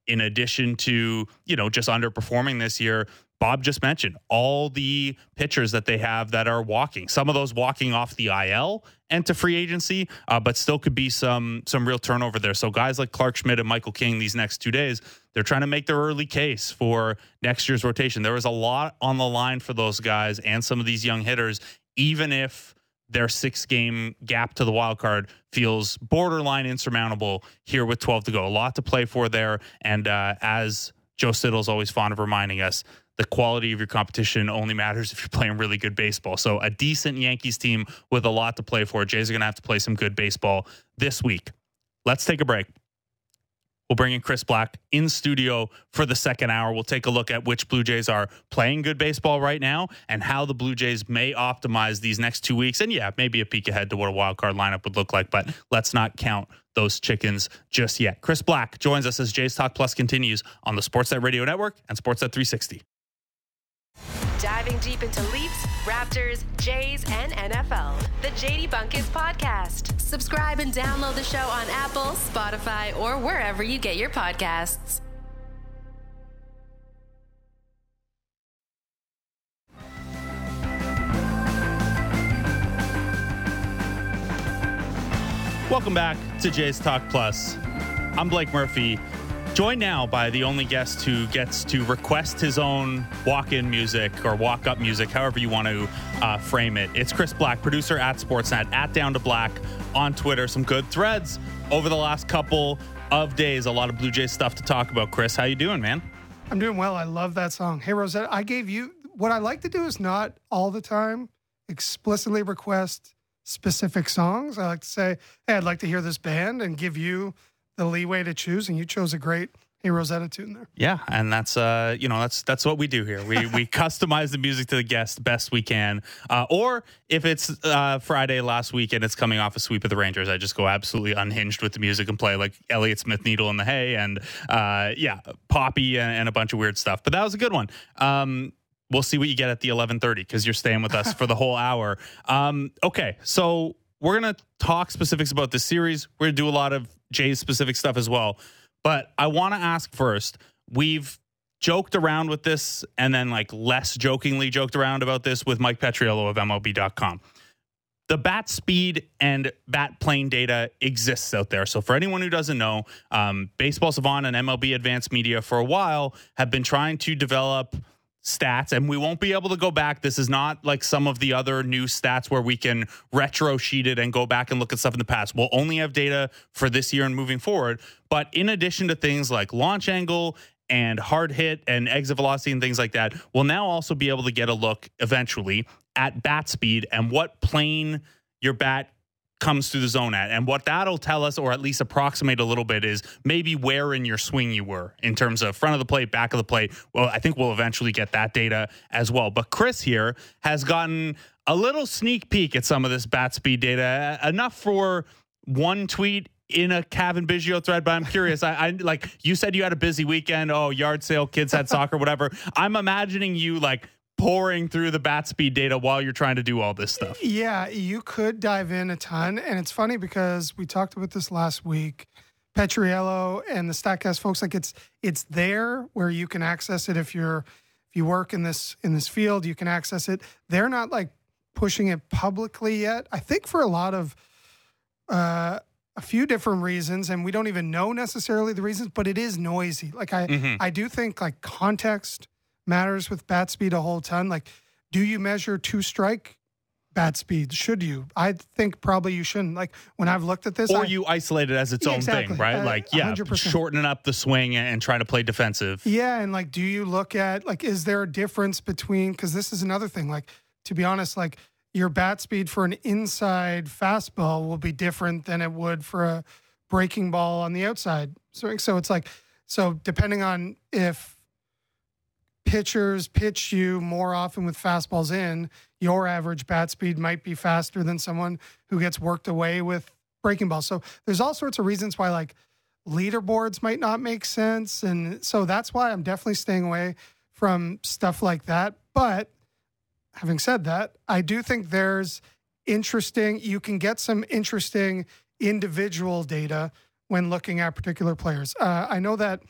in addition to, you know, just underperforming this year, Bob just mentioned all the pitchers that they have that are walking. Some of those walking off the I L and to free agency, uh, but still could be some some real turnover there. So guys like Clark Schmidt and Michael King these next two days, they're trying to make their early case for next year's rotation. There was a lot on the line for those guys and some of these young hitters, even if their six-game gap to the wild card feels borderline insurmountable here with twelve to go. A lot to play for there, and uh, as Joe Siddall's always fond of reminding us, the quality of your competition only matters if you're playing really good baseball. So a decent Yankees team with a lot to play for. Jays are going to have to play some good baseball this week. Let's take a break. We'll bring in Chris Black in studio for the second hour. We'll take a look at which Blue Jays are playing good baseball right now and how the Blue Jays may optimize these next two weeks. And yeah, maybe a peek ahead to what a wild card lineup would look like, but let's not count those chickens just yet. Chris Black joins us as Jays Talk Plus continues on the Sportsnet Radio Network and Sportsnet three sixty. Diving deep into Leafs, Raptors, Jays, and N F L. The J D Bunkis Podcast. Subscribe and download the show on Apple, Spotify, or wherever you get your podcasts. Welcome back to Jays Talk Plus. I'm Blake Murphy. Joined now by the only guest who gets to request his own walk-in music or walk-up music, however you want to uh, frame it. It's Chris Black, producer at Sportsnet, at Down to Black on Twitter. Some good threads over the last couple of days. A lot of Blue Jays stuff to talk about. Chris, how you doing, man? I'm doing well. I love that song. Hey, Rosetta, I gave you, what I like to do is not all the time explicitly request specific songs. I like to say, hey, I'd like to hear this band and give you the leeway to choose, and you chose a great Hey Rosetta tune there. Yeah, and that's uh, you know, that's that's what we do here. We we customize the music to the guest best we can. Uh, or if it's uh, Friday last week and it's coming off a sweep of the Rangers, I just go absolutely unhinged with the music and play like Elliott Smith, Needle in the Hay, and uh, yeah, Poppy and, and a bunch of weird stuff. But that was a good one. Um, we'll see what you get at the eleven thirty because you're staying with us for the whole hour. Um, okay, so we're gonna talk specifics about this series. We're gonna do a lot of Jays specific stuff as well. But I want to ask first, we've joked around with this and then like less jokingly joked around about this with Mike Petriello of M L B dot com. The bat speed and bat plane data exists out there. So for anyone who doesn't know, um, Baseball Savant and M L B Advanced Media for a while have been trying to develop stats, and we won't be able to go back. This is not like some of the other new stats where we can retro sheet it and go back and look at stuff in the past. We'll only have data for this year and moving forward. But in addition to things like launch angle and hard hit and exit velocity and things like that, we'll now also be able to get a look eventually at bat speed and what plane your bat comes through the zone at. And what that'll tell us, or at least approximate a little bit, is maybe where in your swing you were in terms of front of the plate, back of the plate. Well, I think we'll eventually get that data as well. But Chris here has gotten a little sneak peek at some of this bat speed data, enough for one tweet in a Kevin Biggio thread. But I'm curious, I, I like you said you had a busy weekend. Oh, yard sale, kids had soccer, whatever. I'm imagining you like pouring through the bat speed data while you're trying to do all this stuff. Yeah, you could dive in a ton. And it's funny because we talked about this last week. Petriello and the StatCast folks, like it's it's there where you can access it if you're if you work in this in this field, you can access it. They're not like pushing it publicly yet. I think for a lot of uh a few different reasons, and we don't even know necessarily the reasons, but it is noisy. Like I mm-hmm. I do think like context matters with bat speed a whole ton. Like, do you measure two strike bat speed? Should you? I think probably you shouldn't. Like when I've looked at this, or I, you isolate it as its own exactly. thing, right? Uh, like, yeah, one hundred percent. Shortening up the swing and trying to play defensive. Yeah, and like, do you look at like, is there a difference between? Because this is another thing. Like, to be honest, like your bat speed for an inside fastball will be different than it would for a breaking ball on the outside swing. So it's like, so depending on if pitchers pitch you more often with fastballs in, your average bat speed might be faster than someone who gets worked away with breaking balls. So there's all sorts of reasons why like leaderboards might not make sense. And so that's why I'm definitely staying away from stuff like that. But having said that, I do think there's interesting, you can get some interesting individual data when looking at particular players. Uh, I know that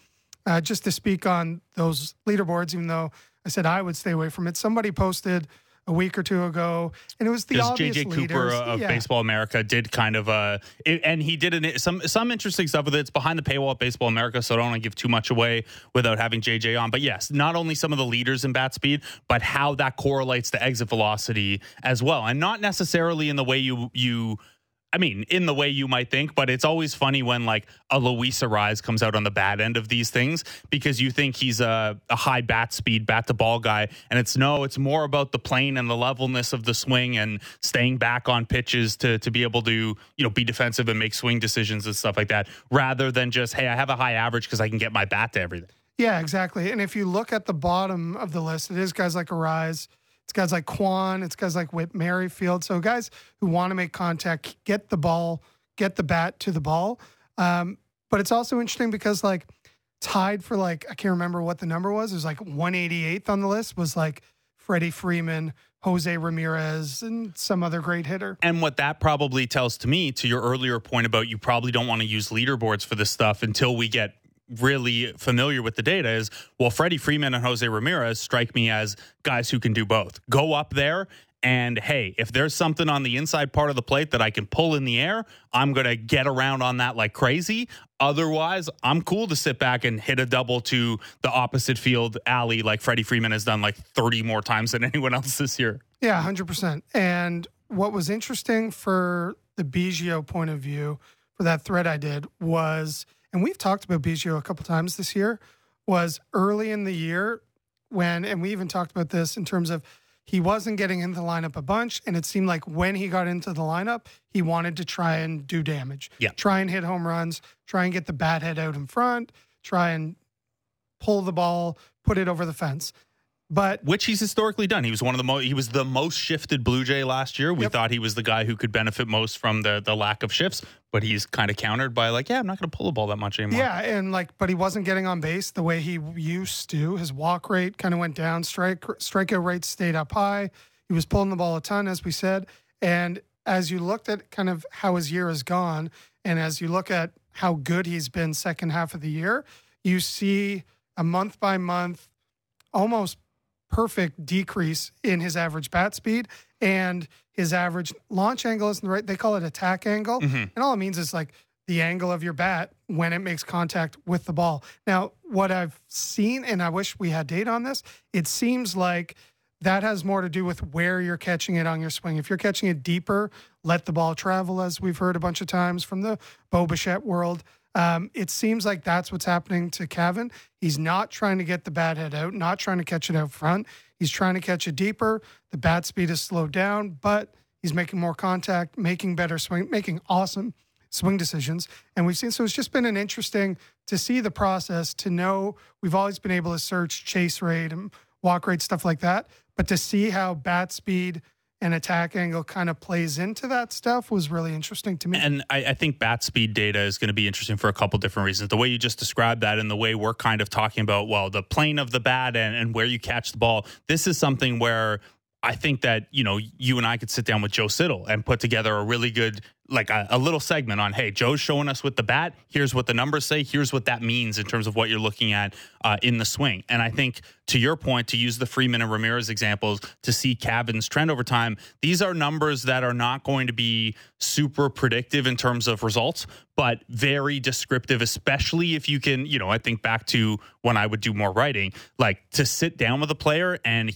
uh, just to speak on those leaderboards, even though I said I would stay away from it. Somebody posted a week or two ago, and it was the obvious J J leaders. Cooper of yeah. Baseball America did kind of uh it, and he did an, some some interesting stuff with it. It's behind the paywall at Baseball America, so I don't want to give too much away without having J J on. But yes, not only some of the leaders in bat speed, but how that correlates to exit velocity as well, and not necessarily in the way you you. I mean, in the way you might think, but it's always funny when like a Luis Arraez comes out on the bad end of these things because you think he's a, a high bat speed, bat to ball guy. And it's no, it's more about the plane and the levelness of the swing and staying back on pitches to, to be able to, you know, be defensive and make swing decisions and stuff like that, rather than just, hey, I have a high average because I can get my bat to everything. Yeah, exactly. And if you look at the bottom of the list, it is guys like Arraez. It's guys like Kwan. It's guys like Whit Merrifield. So guys who want to make contact, get the ball, get the bat to the ball. Um, but it's also interesting because like tied for like, I can't remember what the number was. It was like one eighty-eighth on the list was like Freddie Freeman, Jose Ramirez, and some other great hitter. And what that probably tells to me, to your earlier point about you probably don't want to use leaderboards for this stuff until we get really familiar with the data, is, well, Freddie Freeman and Jose Ramirez strike me as guys who can do both. Go up there and, hey, if there's something on the inside part of the plate that I can pull in the air, I'm going to get around on that like crazy. Otherwise, I'm cool to sit back and hit a double to the opposite field alley like Freddie Freeman has done like thirty more times than anyone else this year. Yeah, one hundred percent. And what was interesting for the Biggio point of view for that thread I did was, and we've talked about Biggio a couple times this year, was early in the year when, and we even talked about this in terms of he wasn't getting into the lineup a bunch, and it seemed like when he got into the lineup, he wanted to try and do damage. Yeah. Try and hit home runs, try and get the bat head out in front, try and pull the ball, put it over the fence. But which he's historically done. He was one of the most he was the most shifted Blue Jay last year. We Yep. thought he was the guy who could benefit most from the the lack of shifts, but he's kind of countered by like, yeah, I'm not going to pull the ball that much anymore. yeah, and like, but he wasn't getting on base the way he used to. His walk rate kind of went down. Strike strikeout rate stayed up high. He was pulling the ball a ton, as we said. And as you looked at kind of how his year has gone, and as you look at how good he's been second half of the year, you see a month by month, almost perfect decrease in his average bat speed, and his average launch angle isn't the right. They call it attack angle. Mm-hmm. And all it means is like the angle of your bat when it makes contact with the ball. Now, what I've seen, and I wish we had data on this, it seems like that has more to do with where you're catching it on your swing. If you're catching it deeper, let the ball travel, as we've heard a bunch of times from the Bo Bichette world. Um, it seems like that's what's happening to Cavan. He's not trying to get the bat head out, not trying to catch it out front. He's trying to catch it deeper. The bat speed is slowed down, but he's making more contact, making better swing, making awesome swing decisions. And we've seen, so it's just been an interesting to see the process, to know we've always been able to search chase rate and walk rate, stuff like that. But to see how bat speed and attack angle kind of plays into that stuff was really interesting to me. And I, I think bat speed data is going to be interesting for a couple different reasons. The way you just described that and the way we're kind of talking about, well, the plane of the bat and, and where you catch the ball, this is something where I think that, you know, you and I could sit down with Joe Siddall and put together a really good, like a, a little segment on, hey, Joe's showing us with the bat. Here's what the numbers say. Here's what that means in terms of what you're looking at uh, in the swing. And I think, to your point, to use the Freeman and Ramirez examples to see Cavan's trend over time, these are numbers that are not going to be super predictive in terms of results, but very descriptive, especially if you can, you know, I think back to when I would do more writing, like to sit down with a player and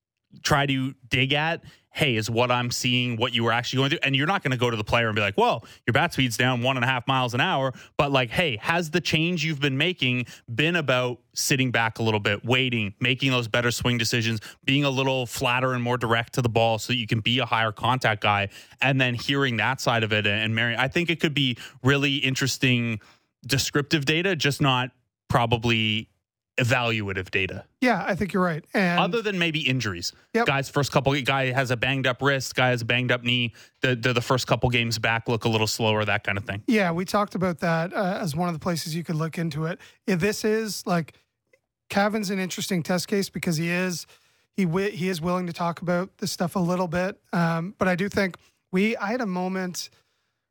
try to dig at, hey, is what I'm seeing what you were actually going through? And you're not going to go to the player and be like, well, your bat speed's down one and a half miles an hour. But like, hey, has the change you've been making been about sitting back a little bit, waiting, making those better swing decisions, being a little flatter and more direct to the ball so that you can be a higher contact guy, and then hearing that side of it and Mary, I think it could be really interesting descriptive data, just not probably evaluative data. Yeah, I think you're right. And other than maybe injuries, Yep. guys, first couple, guy has a banged up wrist, guy has a banged up knee. The, the the first couple games back look a little slower, that kind of thing. yeah, we talked about that uh, as one of the places you could look into it. If this is like, Cavan's an interesting test case because he is he wi- he is willing to talk about this stuff a little bit. Um, but I do think we I had a moment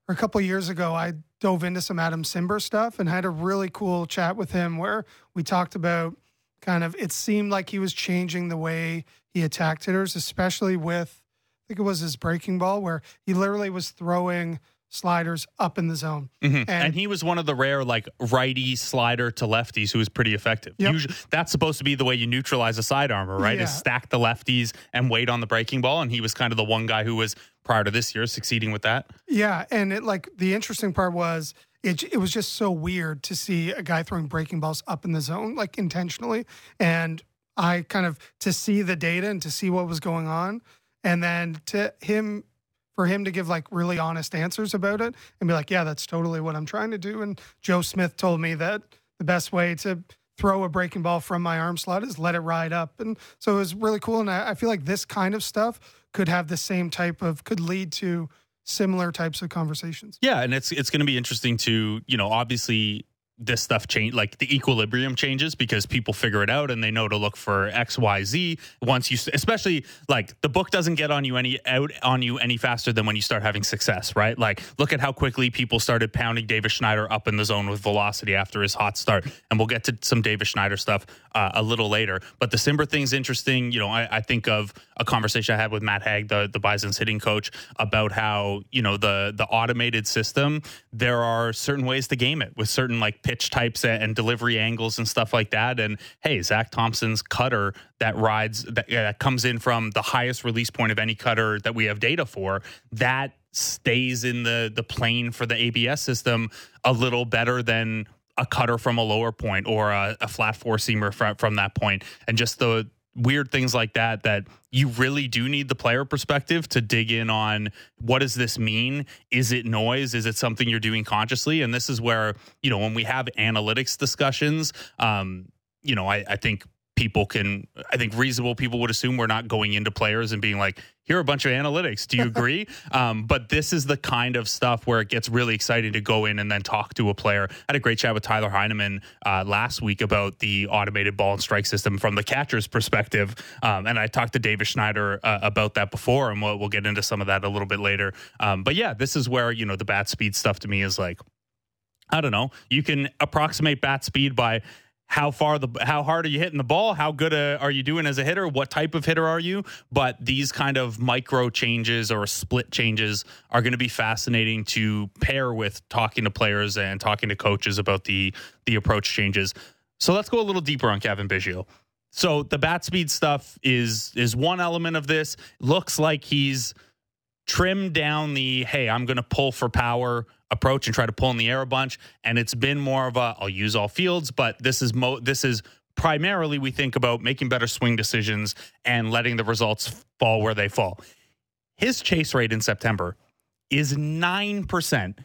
or a couple of years ago, I dove into some Adam Simber stuff and had a really cool chat with him where we talked about kind of, it seemed like he was changing the way he attacked hitters, especially with, I think it was his breaking ball, where he literally was throwing sliders up in the zone. Mm-hmm. And, and he was one of the rare like righty slider to lefties who was pretty effective. Yep. Usually, that's supposed to be the way you neutralize a sidearmer, right? Yeah. Is stack the lefties and wait on the breaking ball. And he was kind of the one guy who was, prior to this year, succeeding with that. Yeah, and it like the interesting part was it it was just so weird to see a guy throwing breaking balls up in the zone, like intentionally. And I kind of, to see the data and to see what was going on, and then to him, for him to give like really honest answers about it and be like, yeah, that's totally what I'm trying to do. And Joe Smith told me that the best way to throw a breaking ball from my arm slot is let it ride up. And so it was really cool. And I, I feel like this kind of stuff could have the same type of, could lead to similar types of conversations. Yeah, and it's it's going to be interesting to, you know, obviously this stuff change, like the equilibrium changes because people figure it out and they know to look for X, Y, Z. Once you, especially like the book doesn't get on you any out on you any faster than when you start having success, right? Like look at how quickly people started pounding Davis Schneider up in the zone with velocity after his hot start. And we'll get to some Davis Schneider stuff uh, a little later. But the Simber thing's interesting. You know, I, I think of a conversation I had with Matt Haig, the the Bison's hitting coach, about how, you know, the the automated system, there are certain ways to game it with certain like pitch types and delivery angles and stuff like that. And hey, Zach Thompson's cutter that rides that uh, comes in from the highest release point of any cutter that we have data for, that stays in the the plane for the A B S system a little better than a cutter from a lower point or a, a flat four seamer from, from that point. And just the weird things like that, that you really do need the player perspective to dig in on what does this mean? Is it noise? Is it something you're doing consciously? And this is where, you know, when we have analytics discussions, um, you know, I, I think people can, I think reasonable people would assume we're not going into players and being like, here are a bunch of analytics. Do you agree? um, but this is the kind of stuff where it gets really exciting to go in and then talk to a player. I had a great chat with Tyler Heineman uh, last week about the automated ball and strike system from the catcher's perspective. Um, and I talked to Davis Schneider uh, about that before, and we'll, we'll get into some of that a little bit later. Um, but yeah, this is where, you know, the bat speed stuff to me is like, I don't know, you can approximate bat speed by how far the how hard are you hitting the ball? How good a, are you doing as a hitter? What type of hitter are you? But these kind of micro changes or split changes are going to be fascinating to pair with talking to players and talking to coaches about the the approach changes. So let's go a little deeper on Cavan Biggio. So the bat speed stuff is is one element of this. Looks like he's trimmed down the, hey, I'm going to pull for power approach and try to pull in the air a bunch. And it's been more of a, I'll use all fields, but this is mo this is primarily we think about making better swing decisions and letting the results fall where they fall. His chase rate in September is nine percent.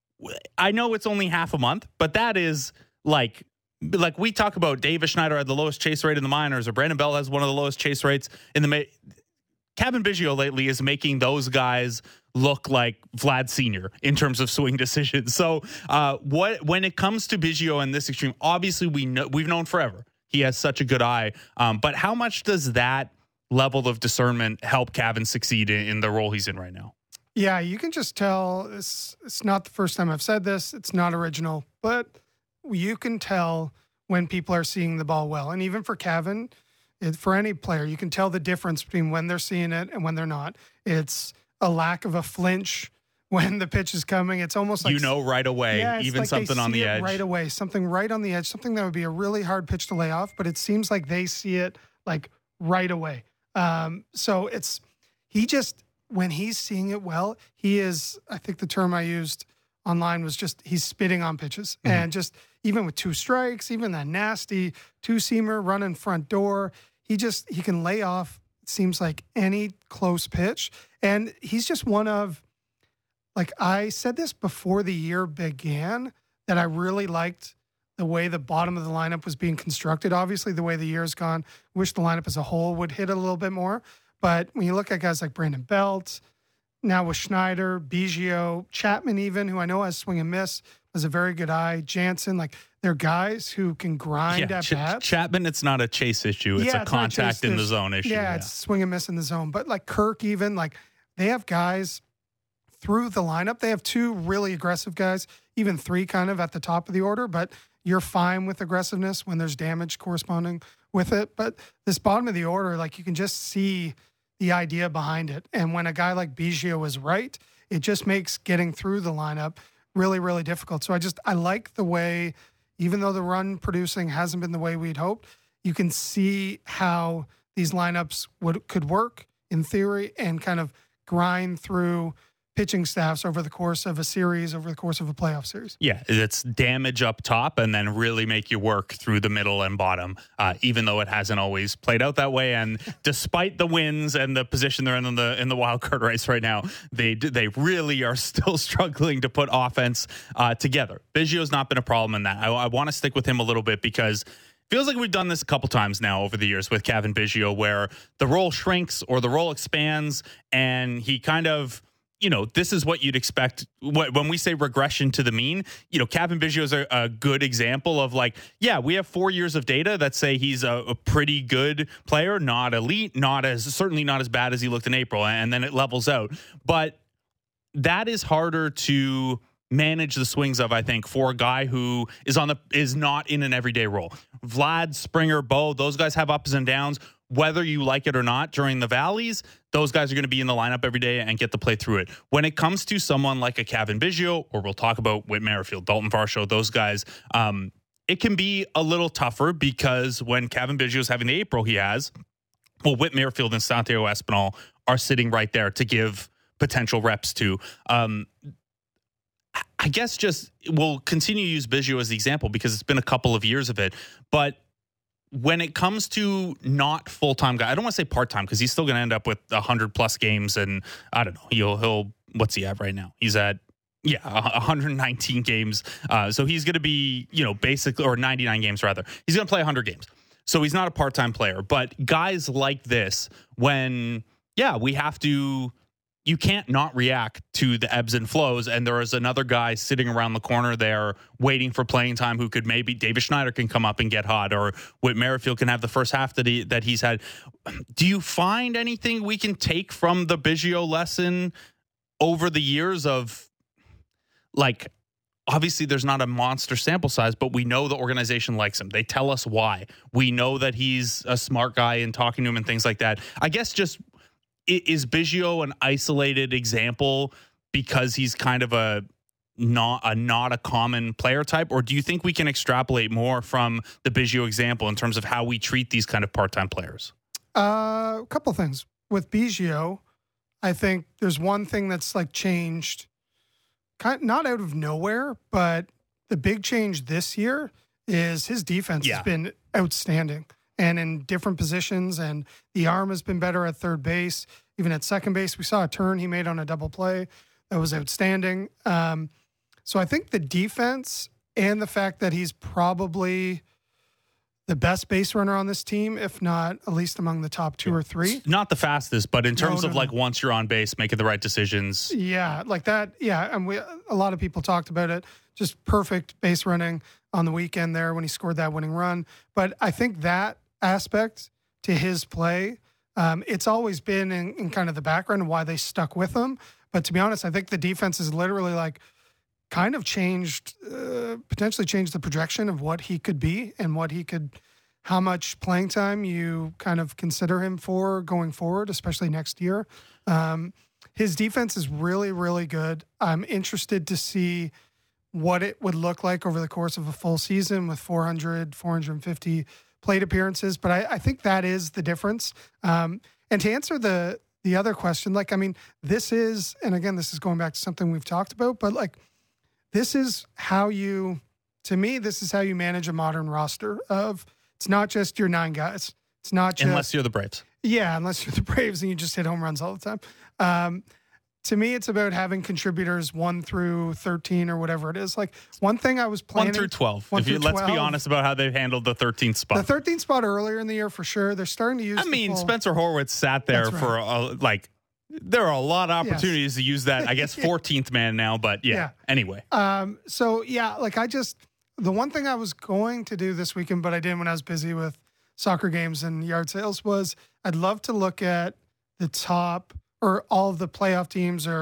I know it's only half a month, but that is like, like we talk about Davis Schneider had the lowest chase rate in the minors, or Brandon Bell has one of the lowest chase rates in the ma- Cavan Biggio lately is making those guys look like Vlad Senior in terms of swing decisions. So uh, what when it comes to Biggio and this extreme, obviously we know we've known forever he has such a good eye. Um, but how much does that level of discernment help Cavan succeed in, in the role he's in right now? Yeah, you can just tell. It's, it's not the first time I've said this. It's not original, but you can tell when people are seeing the ball well. And even for Cavan, it, for any player, you can tell the difference between when they're seeing it and when they're not. It's a lack of a flinch when the pitch is coming. It's almost like, you know, right away, yeah, even like something on the edge. Right away, something right on the edge, something that would be a really hard pitch to lay off, but it seems like they see it like right away. Um, so it's, he just, when he's seeing it well, he is, I think the term I used online was just, he's spitting on pitches. Mm-hmm. And just, even with two strikes, even that nasty two-seamer running front door, he just, he can lay off, it seems like, any close pitch. And he's just one of, like I said this before the year began, that I really liked the way the bottom of the lineup was being constructed. Obviously, the way the year's gone, wish the lineup as a whole would hit a little bit more. But when you look at guys like Brandon Belt, now with Schneider, Biggio, Chapman even, who I know has swing and miss, has a very good eye, Jansen, like they're guys who can grind yeah, at Ch- bats. Chapman, it's not a chase issue. It's yeah, a it's contact chase, in the zone issue. Yeah, Yeah, it's swing and miss in the zone. But like Kirk even, like they have guys through the lineup. They have two really aggressive guys, even three kind of at the top of the order, but you're fine with aggressiveness when there's damage corresponding with it. But this bottom of the order, like you can just see the idea behind it. And when a guy like Biggio is right, it just makes getting through the lineup really, really difficult. So I just, I like the way, even though the run producing hasn't been the way we'd hoped, you can see how these lineups would could work in theory and kind of grind through pitching staffs over the course of a series, over the course of a playoff series. Yeah, it's damage up top and then really make you work through the middle and bottom, uh, even though it hasn't always played out that way. And despite the wins and the position they're in in the in the wild card race right now, they they really are still struggling to put offense uh, together. Biggio's not been a problem in that. I, I want to stick with him a little bit because feels like we've done this a couple times now over the years with Cavan Biggio, where the role shrinks or the role expands and he kind of, you know, this is what you'd expect. When we say regression to the mean, you know, Cavan Biggio is a, a good example of like, yeah, we have four years of data that say he's a, a pretty good player, not elite, not as certainly not as bad as he looked in April. And then it levels out. But that is harder to manage the swings of, I think, for a guy who is on the is not in an everyday role. Vlad, Springer, Bo, those guys have ups and downs. Whether you like it or not during the valleys, those guys are going to be in the lineup every day and get to play through it. When it comes to someone like a Cavan Biggio, or we'll talk about Whit Merrifield, Dalton Varsho, those guys, um, it can be a little tougher because when Cavan Biggio is having the April he has, well, Whit Merrifield and Santiago Espinal are sitting right there to give potential reps to. Um, I guess just we'll continue to use Biggio as the example because it's been a couple of years of it. But when it comes to not full-time guy, I don't want to say part-time because he's still going to end up with one hundred plus games. And I don't know, he'll, he'll what's he at right now? He's at, yeah, one hundred nineteen games. Uh, so he's going to be, you know, basically, or ninety-nine games rather. He's going to play one hundred games. So he's not a part-time player. But guys like this, when, yeah, we have to, you can't not react to the ebbs and flows. And there is another guy sitting around the corner there waiting for playing time who could maybe David Schneider can come up and get hot, or Whit Merrifield can have the first half that he, that he's had. Do you find anything we can take from the Biggio lesson over the years of, like, obviously there's not a monster sample size, but we know the organization likes him. They tell us why. We know that he's a smart guy and talking to him and things like that. I guess just, is Biggio an isolated example because he's kind of a not a not a common player type, or do you think we can extrapolate more from the Biggio example in terms of how we treat these kind of part-time players? Uh, a couple things with Biggio. I think there's one thing that's like changed, kind of not out of nowhere, but the big change this year is his defense yeah. has been outstanding. And in different positions, and the arm has been better at third base. Even at second base, we saw a turn he made on a double play that was outstanding. Um, so I think the defense and the fact that he's probably the best base runner on this team, if not at least among the top two or three. Not the fastest, but in terms no, no, of like no. once you're on base, making the right decisions. Yeah, like that. Yeah, and we a lot of people talked about it. Just perfect base running on the weekend there when he scored that winning run. But I think that aspect to his play, um, it's always been in, in kind of the background of why they stuck with him. But to be honest, I think the defense is literally like kind of changed, uh, potentially changed the projection of what he could be and what he could, how much playing time you kind of consider him for going forward, especially next year. Um, his defense is really, really good. I'm interested to see what it would look like over the course of a full season with four hundred, four hundred fifty plate appearances, but I, I think that is the difference. Um, and to answer the the other question, like, I mean, this is, and again, this is going back to something we've talked about, but like, this is how you, to me, this is how you manage a modern roster of, it's not just your nine guys. It's not just. Unless you're the Braves. Yeah, unless you're the Braves and you just hit home runs all the time. Um, to me, it's about having contributors one through thirteen or whatever it is. Like, one thing I was planning. One through twelve. One if you, through let's be honest about how they've handled the thirteenth spot. The thirteenth spot earlier in the year, for sure. They're starting to use I mean, full, Spencer Horwitz sat there right. for, a, like, there are a lot of opportunities yes. to use that, I guess, fourteenth man now, but yeah, yeah. anyway. Um, so, yeah, like, I just, the one thing I was going to do this weekend, but I didn't when I was busy with soccer games and yard sales, was I'd love to look at the top, or all of the playoff teams, or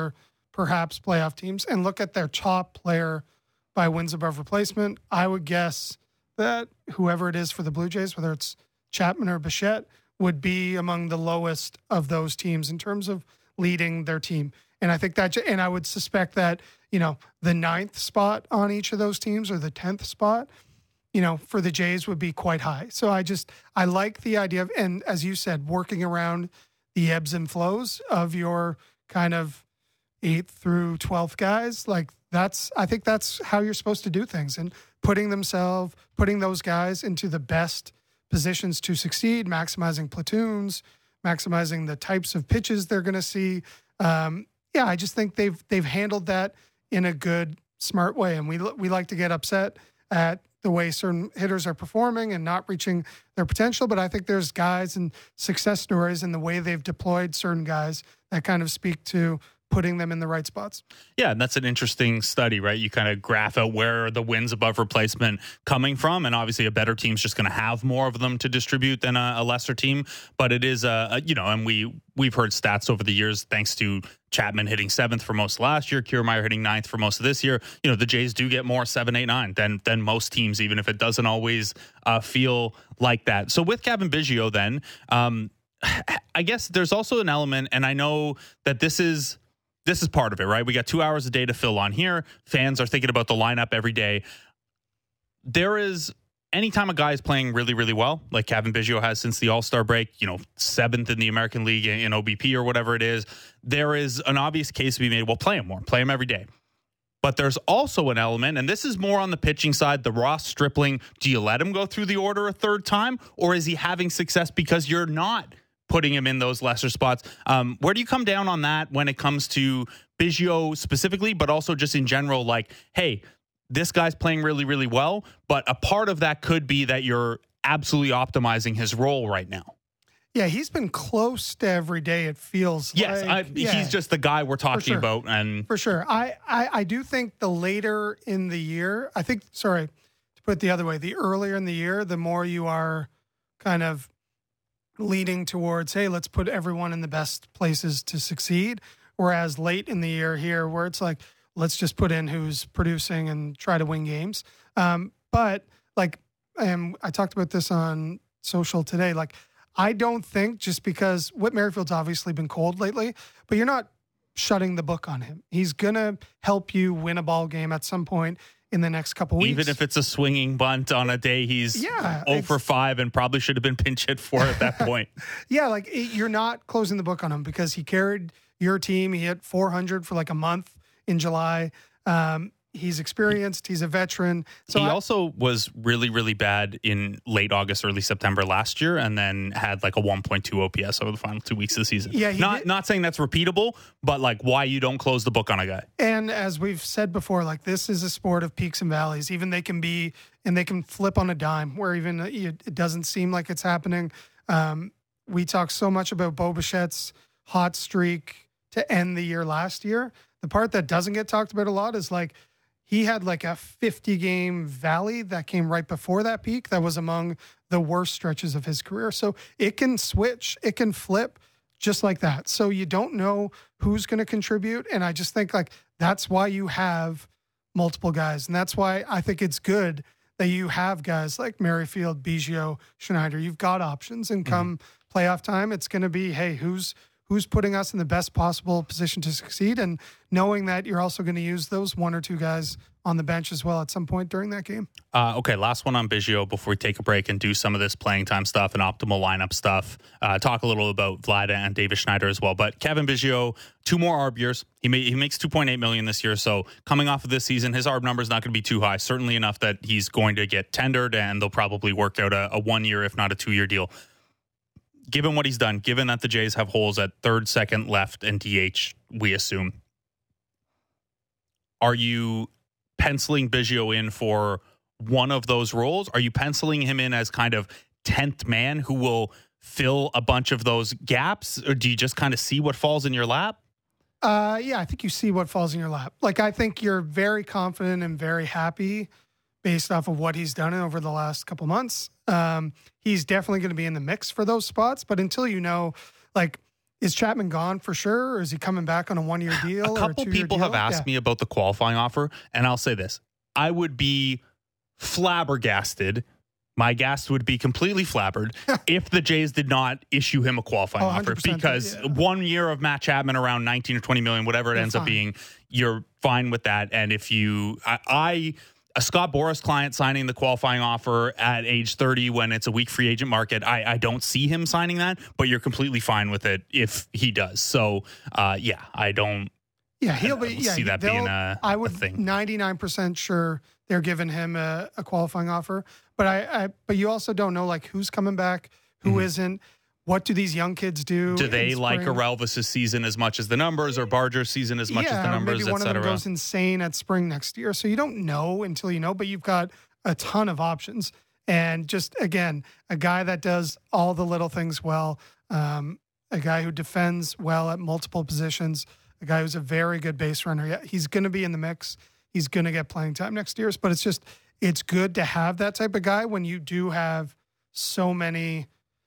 perhaps playoff teams and look at their top player by wins above replacement, I would guess that whoever it is for the Blue Jays, whether it's Chapman or Bichette, would be among the lowest of those teams in terms of leading their team. And I think that, and I would suspect that, you know, the ninth spot on each of those teams or the tenth spot, you know, for the Jays would be quite high. So I just, I like the idea of, and as you said, working around the ebbs and flows of your kind of eighth through twelfth guys. Like that's, I think that's how you're supposed to do things, and putting themselves, putting those guys into the best positions to succeed, maximizing platoons, maximizing the types of pitches they're going to see. Um, yeah, I just think they've, they've handled that in a good, smart way. And we, we like to get upset at the way certain hitters are performing and not reaching their potential. But I think there's guys and success stories in the way they've deployed certain guys that kind of speak to putting them in the right spots. Yeah, and that's an interesting study, right? You kind of graph out where are the wins above replacement coming from, and obviously a better team's just going to have more of them to distribute than a, a lesser team. But it is a, a you know, and we we've heard stats over the years, thanks to Chapman hitting seventh for most of last year, Kiermaier hitting ninth for most of this year. You know, the Jays do get more seven, eight, nine than than most teams, even if it doesn't always uh, feel like that. So with Cavan Biggio, then um, I guess there's also an element, and I know that this is. This is part of it, right? We got two hours a day to fill on here. Fans are thinking about the lineup every day. There is, anytime a guy is playing really, really well, like Cavan Biggio has since the All-Star break, you know, seventh in the American League in O B P or whatever it is, there is an obvious case to be made. Well, play him more. Play him every day. But there's also an element, and this is more on the pitching side, the Ross Stripling. Do you let him go through the order a third time? Or is he having success because you're not putting him in those lesser spots? Um, where do you come down on that when it comes to Biggio specifically, but also just in general, like, hey, this guy's playing really, really well, but a part of that could be that you're absolutely optimizing his role right now. Yeah, he's been close to every day, it feels yes, like. I, yeah, he's just the guy we're talking sure. about. And for sure. I, I, I do think the later in the year, I think, sorry, to put it the other way, the earlier in the year, the more you are kind of leaning towards, hey, let's put everyone in the best places to succeed. Whereas late in the year here, where it's like, let's just put in who's producing and try to win games. Um, but like, and I talked about this on social today, like, I don't think just because Whit Merrifield's obviously been cold lately, but you're not shutting the book on him. He's going to help you win a ball game at some point in the next couple weeks. Even if it's a swinging bunt on a day he's yeah, oh for five and probably should have been pinch hit for at that point. Yeah, like it, you're not closing the book on him because he carried your team. He hit four hundred for like a month in July. Um, he's experienced. He's a veteran. So he I, also was really, really bad in late August, early September last year, and then had like a one point two O P S over the final two weeks of the season. Yeah, he not did. not saying that's repeatable, but like why you don't close the book on a guy. And as we've said before, like this is a sport of peaks and valleys. Even they can be, and they can flip on a dime where even it, it doesn't seem like it's happening. Um, we talk so much about Bo Bichette's hot streak to end the year last year. The part that doesn't get talked about a lot is like, he had like a fifty game valley that came right before that peak. That was among the worst stretches of his career. So it can switch, it can flip just like that. So you don't know who's going to contribute. And I just think like that's why you have multiple guys. And that's why I think it's good that you have guys like Merrifield, Biggio, Schneider. You've got options, and come mm-hmm. playoff time, it's going to be, hey, who's who's putting us in the best possible position to succeed, and knowing that you're also going to use those one or two guys on the bench as well at some point during that game. Uh, okay, last one on Biggio before we take a break and do some of this playing time stuff and optimal lineup stuff. Uh, talk a little about Vlada and Davis Schneider as well. But Cavan Biggio, two more A R B years. He, may, he makes two point eight million dollars this year. So coming off of this season, his A R B number is not going to be too high. Certainly enough that he's going to get tendered, and they'll probably work out a, a one-year, if not a two-year deal. Given what he's done, given that the Jays have holes at third, second, left, and D H, we assume, are you penciling Biggio in for one of those roles? Are you penciling him in as kind of tenth man who will fill a bunch of those gaps? Or do you just kind of see what falls in your lap? Uh, yeah, I think you see what falls in your lap. Like, I think you're very confident and very happy based off of what he's done over the last couple months. Um, he's definitely going to be in the mix for those spots, but until you know, like, is Chapman gone for sure, or is he coming back on a one-year deal? A couple or a people deal? have asked yeah. me about the qualifying offer, and I'll say this. I would be flabbergasted. My gas would be completely flabbered if the Jays did not issue him a qualifying oh, offer, because yeah. one year of Matt Chapman around nineteen or twenty million, whatever it You're ends fine. up being, you're fine with that. And if you, I, I a Scott Boras client signing the qualifying offer at age thirty when it's a weak free agent market, I, I don't see him signing that, but you're completely fine with it if he does. So, uh, yeah, I don't. Yeah, he'll I be. don't Yeah, see that being a, I a would thing. ninety-nine percent sure they're giving him a, a qualifying offer. But I, I, but you also don't know like who's coming back, who Mhm. isn't. What do these young kids do? Do in they like spring? Arelvis' season as much as the numbers, or Barger's season as much yeah, as the or numbers, maybe et one of them cetera? goes insane at spring next year. So you don't know until you know, but you've got a ton of options. And just again, a guy that does all the little things well, um, a guy who defends well at multiple positions, a guy who's a very good base runner. Yeah, he's going to be in the mix. He's going to get playing time next year. But it's just, it's good to have that type of guy when you do have so many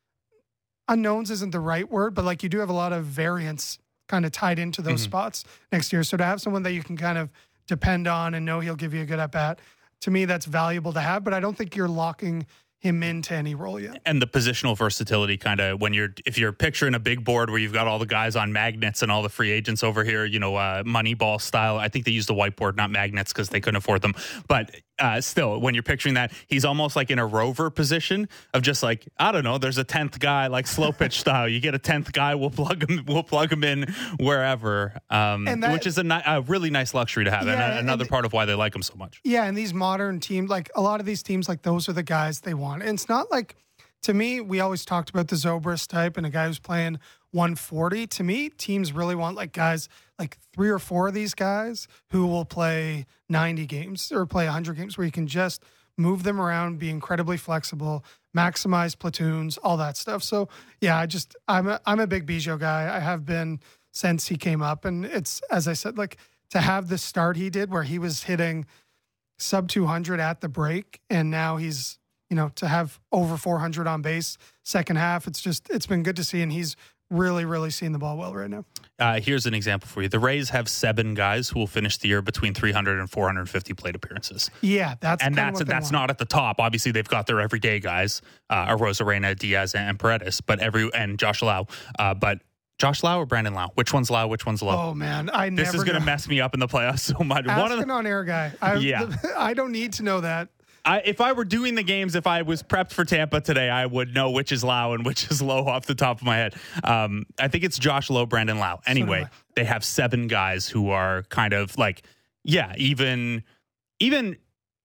unknowns isn't the right word, but like you do have a lot of variance kind of tied into those Mhm. spots next year. So to have someone that you can kind of depend on and know he'll give you a good at bat, to me, that's valuable to have. But I don't think you're locking him into any role yet. And the positional versatility kind of when you're, if you're picturing a big board where you've got all the guys on magnets and all the free agents over here, you know, uh, Moneyball style. I think they used the whiteboard, not magnets, because they couldn't afford them. But uh, still, when you're picturing that, he's almost like in a rover position of just like, I don't know, there's a tenth guy, like slow pitch style. You get a tenth guy, we'll plug him, we'll plug him in wherever, um, And that- which is a, ni- a really nice luxury to have. Yeah, and and another the- part of why they like him so much. Yeah, and these modern teams, like a lot of these teams, like those are the guys they want. And it's not like, to me, we always talked about the Zobrist type and a guy who's playing one forty. To me, teams really want like guys, like three or four of these guys who will play ninety games or play one hundred games, where you can just move them around, be incredibly flexible, maximize platoons, all that stuff. So yeah, I just I'm a, I'm a big Biggio guy. I have been since he came up, and it's, as I said, like to have the start he did where he was hitting sub two hundred at the break, and now he's, you know, to have over four hundred on base second half. It's just, it's been good to see. And he's really, really seeing the ball well right now. Uh, here's an example for you. The Rays have seven guys who will finish the year between three hundred and four hundred fifty plate appearances. Yeah, that's And kinda that's what they that's want. not at the top. Obviously, they've got their everyday guys, uh, Arozarena, Diaz, and Paredes, but every and Josh Lau. Uh, but Josh Lau or Brandon Lau? Which one's Lau? Which one's Lau? Oh man, I this never is going to know. mess me up in the playoffs so much. Ask One of an the, on-air guy. I, Yeah. I don't need to know that. I, if I were doing the games, if I was prepped for Tampa today, I would know which is Lau and which is Low off the top of my head. Um, I think it's Josh Lowe, Brandon Lau. Anyway, I. they have seven guys who are kind of like, yeah, even even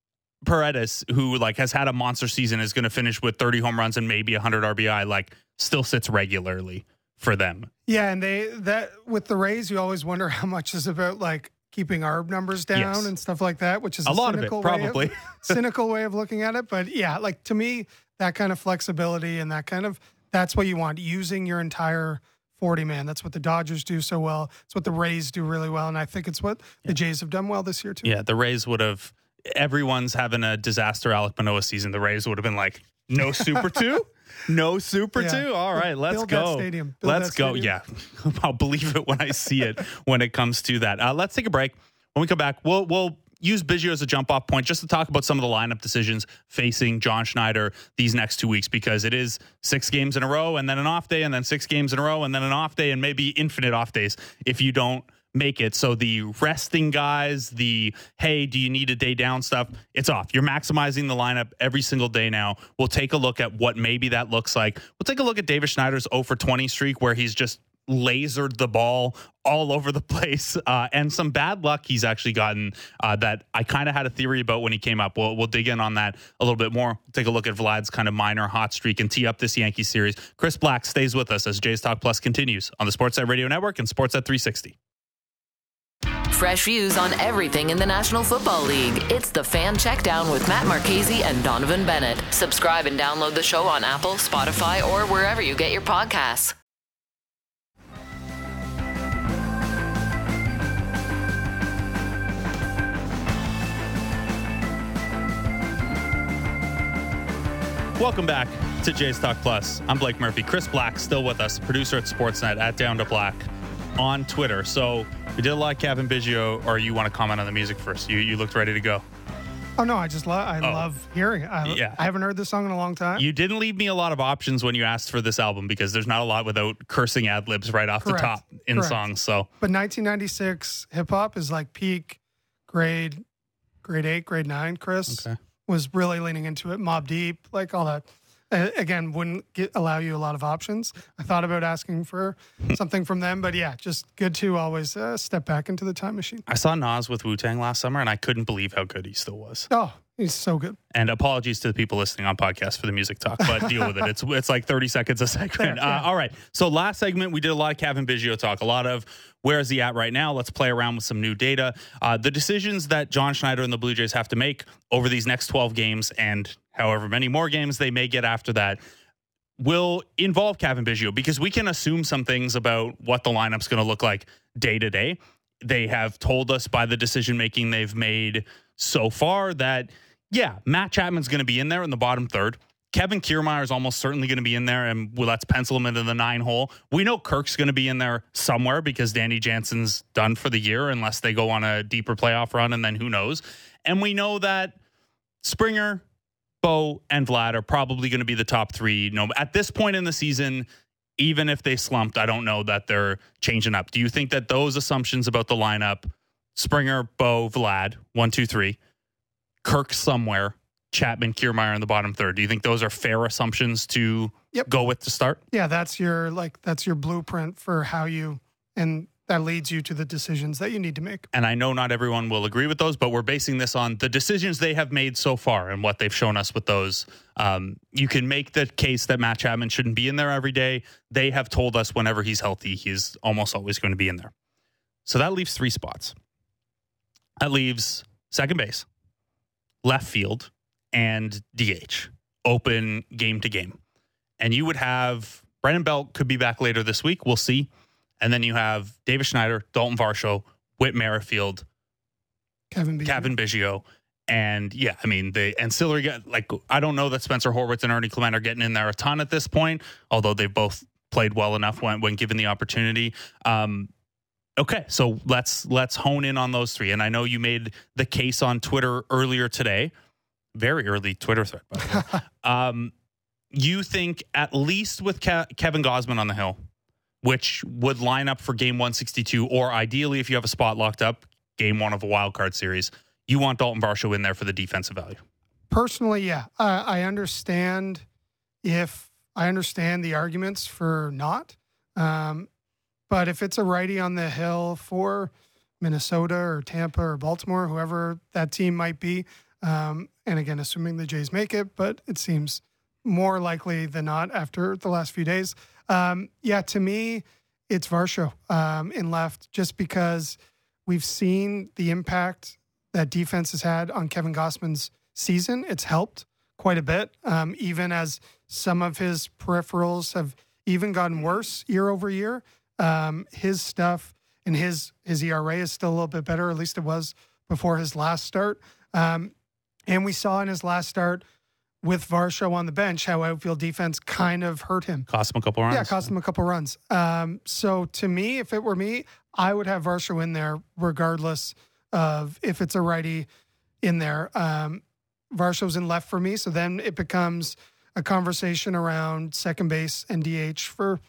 Paredes, who like has had a monster season, is going to finish with thirty home runs and maybe one hundred R B I, like still sits regularly for them. Yeah, and they that with the Rays, you always wonder how much is about like keeping A R B numbers down Yes. and stuff like that, which is A a, lot of it, cynical way probably. of, cynical way of looking at it. But yeah, like to me, that kind of flexibility and that kind of that's what you want, using your entire forty man. That's what the Dodgers do so well. It's what the Rays do really well, and I think it's what the Jays have done well this year too. Yeah, the Rays would have. Everyone's having a disaster Alek Manoah season. The Rays would have been like, no Super Two, no Super Yeah. Two. All right, let's Build go. that stadium. Build let's that go. stadium. Yeah, I'll believe it when I see it. When it comes to that, uh, let's take a break. When we come back, we'll we'll use Biggio as a jump off point just to talk about some of the lineup decisions facing John Schneider these next two weeks, because it is six games in a row and then an off day and then six games in a row and then an off day and maybe infinite off days if you don't make it. So the resting guys, the, hey, do you need a day down stuff? It's off. You're maximizing the lineup every single day now. We'll take a look at what maybe that looks like. We'll take a look at David Schneider's oh for twenty streak where he's just lasered the ball all over the place, uh, and some bad luck he's actually gotten uh, that I kind of had a theory about when he came up. We'll, we'll dig in on that a little bit more. We'll take a look at Vlad's kind of minor hot streak and tee up this Yankees series. Chris Black stays with us as Jays Talk Plus continues on the Sportsnet Radio Network and Sportsnet three sixty. Fresh views on everything in the National Football League. It's the Fan Checkdown with Matt Marchese and Donovan Bennett. Subscribe and download the show on Apple, Spotify, or wherever you get your podcasts. Welcome back to Jays Talk Plus. I'm Blake Murphy. Chris Black still with us, producer at Sportsnet at Down to Black on Twitter. So we did a lot of Kevin Biggio, or you want to comment on the music first? You you looked ready to go. Oh no, I just love I Oh. love hearing it. I, Yeah. I haven't heard this song in a long time. You didn't leave me a lot of options when you asked for this album because there's not a lot without cursing ad libs right off Correct. the top in Correct. songs. So But nineteen ninety-six hip hop is like peak grade grade eight, grade nine. Chris Okay. was really leaning into it. Mobb Deep, like all that. Uh, again, wouldn't get, allow you a lot of options. I thought about asking for something from them, but yeah, just good to always uh, step back into the time machine. I saw Nas with Wu-Tang last summer, and I couldn't believe how good he still was. Oh, he's so good. And apologies to the people listening on podcast for the music talk, but deal with it. It's it's like thirty seconds a segment. Fair, yeah. Uh, all right. So last segment, we did a lot of Kevin Biggio talk, a lot of where is he at right now? Let's play around with some new data. Uh, the decisions that John Schneider and the Blue Jays have to make over these next twelve games and however many more games they may get after that will involve Kevin Biggio, because we can assume some things about what the lineup's going to look like day to day. They have told us by the decision making they've made so far that, yeah, Matt Chapman's going to be in there in the bottom third. Kevin Kiermaier is almost certainly going to be in there, and well, let's pencil him into the nine hole. We know Kirk's going to be in there somewhere because Danny Jansen's done for the year unless they go on a deeper playoff run, and then who knows. And we know that Springer, Bo, and Vlad are probably going to be the top three. No, at this point in the season, even if they slumped, I don't know that they're changing up. Do you think that those assumptions about the lineup, Springer, Bo, Vlad, one, two, three, Kirk somewhere, Chapman, Kiermaier in the bottom third, do you think those are fair assumptions to Yep. go with to start? Yeah, that's your like that's your blueprint for how you, and that leads you to the decisions that you need to make. And I know not everyone will agree with those, but we're basing this on the decisions they have made so far and what they've shown us with those. Um, you can make the case that Matt Chapman shouldn't be in there every day. They have told us whenever he's healthy, he's almost always going to be in there. So that leaves three spots. That leaves second base, left field, and D H open game to game. And you would have Brandon Belt could be back later this week. We'll see. And then you have Davis Schneider, Dalton Varsho, Whit Merrifield, Kevin Biggio. Kevin Biggio. And yeah, I mean, the ancillary, guy- like, I don't know that Spencer Horwitz and Ernie Clement are getting in there a ton at this point, although they've both played well enough when, when given the opportunity. Um, okay, so let's let's hone in on those three. And I know you made the case on Twitter earlier today, very early Twitter thread, by the way. um, you think at least with Ke- Kevin Gausman on the hill, which would line up for game one sixty-two, or ideally, if you have a spot locked up, game one of a wild card series, you want Dalton Varsho in there for the defensive value. Personally, yeah, uh, I understand if I understand the arguments for not, um, but if it's a righty on the hill for Minnesota or Tampa or Baltimore, whoever that team might be, um, and again, assuming the Jays make it, but it seems more likely than not after the last few days. Um, yeah, to me, it's Varsho um, in left, just because we've seen the impact that defense has had on Kevin Gausman's season. It's helped quite a bit, um, even as some of his peripherals have even gotten worse year over year. Um, his stuff and his his E R A is still a little bit better, at least it was before his last start. Um, and we saw in his last start with Varsho on the bench how outfield defense kind of hurt him. Cost him a couple runs. Yeah, cost him a couple runs. Um, so to me, if it were me, I would have Varsho in there regardless of if it's a righty in there. Um, Varsho's in left for me, so then it becomes a conversation around second base and D H for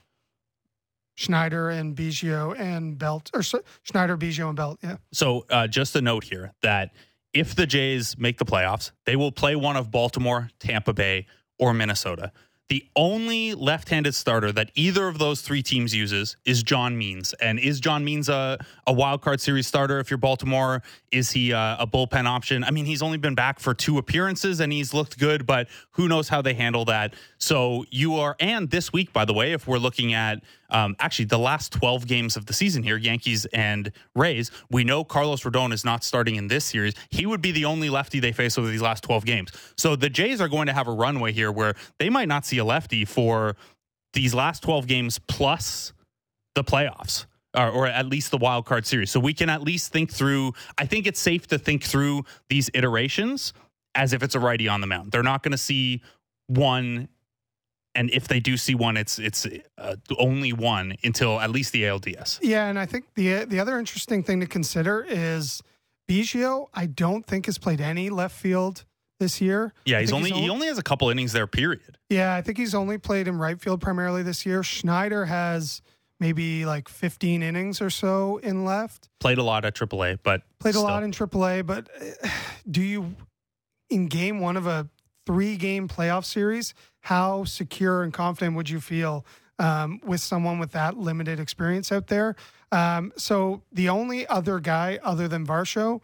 Schneider and Biggio and Belt, or Schneider, Biggio, and Belt. Yeah. So uh, just a note here that if the Jays make the playoffs, they will play one of Baltimore, Tampa Bay, or Minnesota. The only left-handed starter that either of those three teams uses is John Means. And is John Means a, a wild card series starter if you're Baltimore? Is he a, a bullpen option? I mean, he's only been back for two appearances and he's looked good, but who knows how they handle that. So you are, and this week, by the way, if we're looking at um, actually the last twelve games of the season here, Yankees and Rays, we know Carlos Rodon is not starting in this series. He would be the only lefty they face over these last twelve games. So the Jays are going to have a runway here where they might not see a lefty for these last twelve games plus the playoffs, or, or at least the wild card series. So we can at least think through, I think it's safe to think through these iterations as if it's a righty on the mound. They're not going to see one. And if they do see one, it's it's uh, only one until at least the A L D S. Yeah, and I think the the other interesting thing to consider is Biggio, I don't think has played any left field this year. Yeah, he's I think only, he's only he only has a couple innings there, period. Yeah, I think he's only played in right field primarily this year. Schneider has maybe like fifteen innings or so in left. Played a lot at triple A, but Played still. a lot in triple A, but uh, do you, in game one of a three-game playoff series, how secure and confident would you feel um, with someone with that limited experience out there? Um, so the only other guy other than Varsho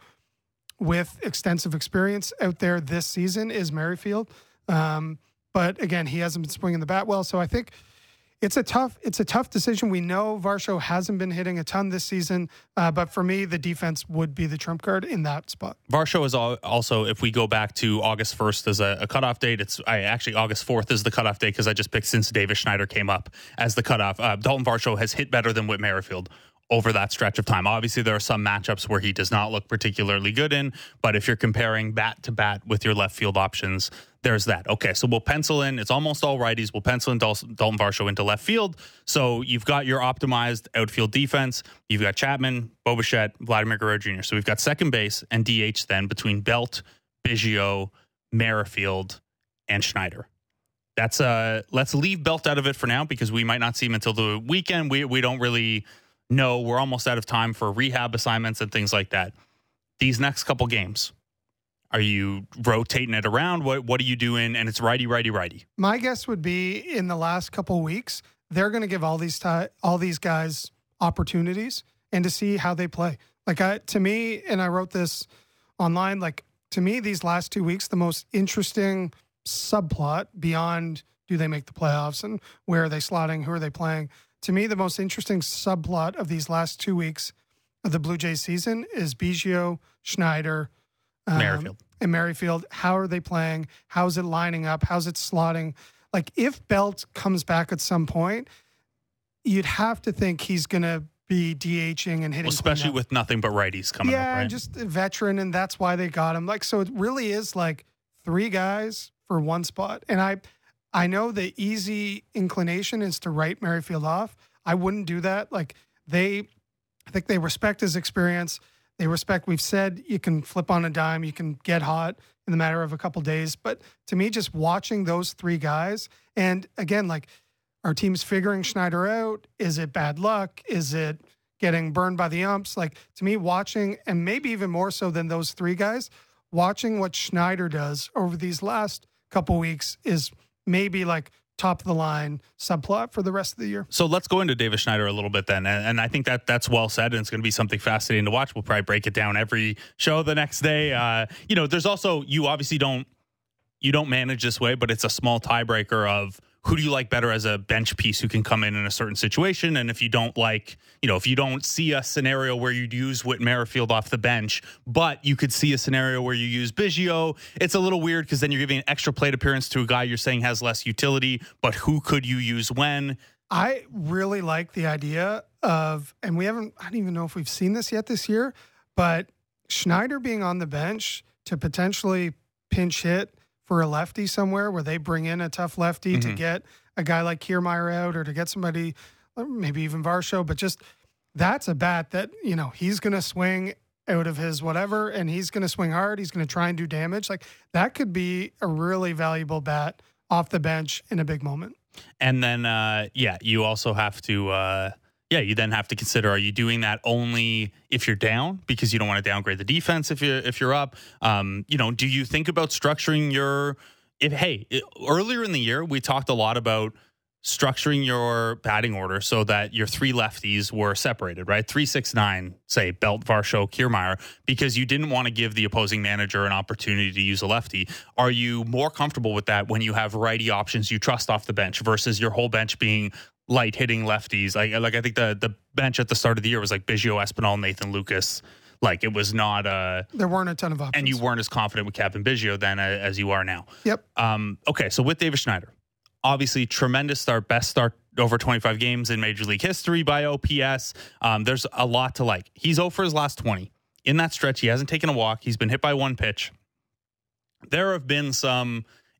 with extensive experience out there this season is Merrifield. Um, but again, he hasn't been swinging the bat well. So I think it's a tough, it's a tough decision. We know Varsho hasn't been hitting a ton this season, uh, but for me, the defense would be the trump card in that spot. Varsho is al- also, if we go back to August first as a, a cutoff date, it's I actually August fourth is the cutoff date because I just picked since Davis Schneider came up as the cutoff. Uh, Dalton Varsho has hit better than Whit Merrifield over that stretch of time. Obviously, there are some matchups where he does not look particularly good in, but if you're comparing bat to bat with your left field options, there's that. Okay, so we'll pencil in, it's almost all righties. We'll pencil in Dal- Dalton Varsho into left field. So you've got your optimized outfield defense. You've got Chapman, Bo Bichette, Vladimir Guerrero Junior So we've got second base and D H then between Belt, Biggio, Merrifield, and Schneider. That's uh let's leave Belt out of it for now because we might not see him until the weekend. We we don't really know. We're almost out of time for rehab assignments and things like that. These next couple games, are you rotating it around? What what are you doing? And it's righty, righty, righty. My guess would be in the last couple weeks, they're going to give all these ti- all these guys opportunities and to see how they play. Like I, to me, and I wrote this online, like to me, these last two weeks, the most interesting subplot beyond do they make the playoffs and where are they slotting, who are they playing? To me, the most interesting subplot of these last two weeks of the Blue Jays season is Biggio, Schneider, um, Merrifield. and Merrifield. How are they playing? How's it lining up? How's it slotting? Like if Belt comes back at some point, you'd have to think he's going to be DHing and hitting. Well, especially cleanup. with nothing but righties coming yeah, up, right? and just a veteran, and that's why they got him. Like, so it really is like three guys for one spot. And I, I know the easy inclination is to write Merrifield off. I wouldn't do that. Like they, I think they respect his experience. They respect, we've said you can flip on a dime, you can get hot in the matter of a couple days. But to me, just watching those three guys, and again, like our team's figuring Schneider out. Is it bad luck? Is it getting burned by the umps? Like to me, watching, and maybe even more so than those three guys, watching what Schneider does over these last couple weeks is maybe like top of the line subplot for the rest of the year. So let's go into Davis Schneider a little bit then. And, and I think that that's well said, and it's going to be something fascinating to watch. We'll probably break it down every show the next day. Uh, you know, there's also, you obviously don't, you don't manage this way, but it's a small tiebreaker of who do you like better as a bench piece who can come in in a certain situation. And if you don't like, you know, if you don't see a scenario where you'd use Whit Merrifield off the bench, but you could see a scenario where you use Biggio, it's a little weird because then you're giving an extra plate appearance to a guy you're saying has less utility, but who could you use when? I really like the idea of, and we haven't, I don't even know if we've seen this yet this year, but Schneider being on the bench to potentially pinch hit for a lefty somewhere where they bring in a tough lefty mm-hmm. to get a guy like Kiermaier out or to get somebody, maybe even Varsho, but just that's a bat that, you know, he's going to swing out of his whatever and he's going to swing hard. He's going to try and do damage. Like that could be a really valuable bat off the bench in a big moment. And then, uh, yeah, you also have to, uh, yeah, you then have to consider, are you doing that only if you're down because you don't want to downgrade the defense if you're, if you're up? Um, you know, do you think about structuring your, if, hey, it, earlier in the year, we talked a lot about structuring your batting order so that your three lefties were separated, right? Three, six, nine, say Belt, Varsho, Kiermaier, because you didn't want to give the opposing manager an opportunity to use a lefty. Are you more comfortable with that when you have righty options you trust off the bench versus your whole bench being light hitting lefties? Like, like I think the the bench at the start of the year was like Biggio, Espinal, Nathan Lucas. Like it was not a. There weren't a ton of options, and you weren't as confident with Captain Biggio then as, as you are now. Yep. Um. Okay. So with Davis Schneider, obviously tremendous start, best start over twenty-five games in Major League history by O P S. Um. There's a lot to like. He's oh for his last twenty in that stretch. He hasn't taken a walk. He's been hit by one pitch. There have been some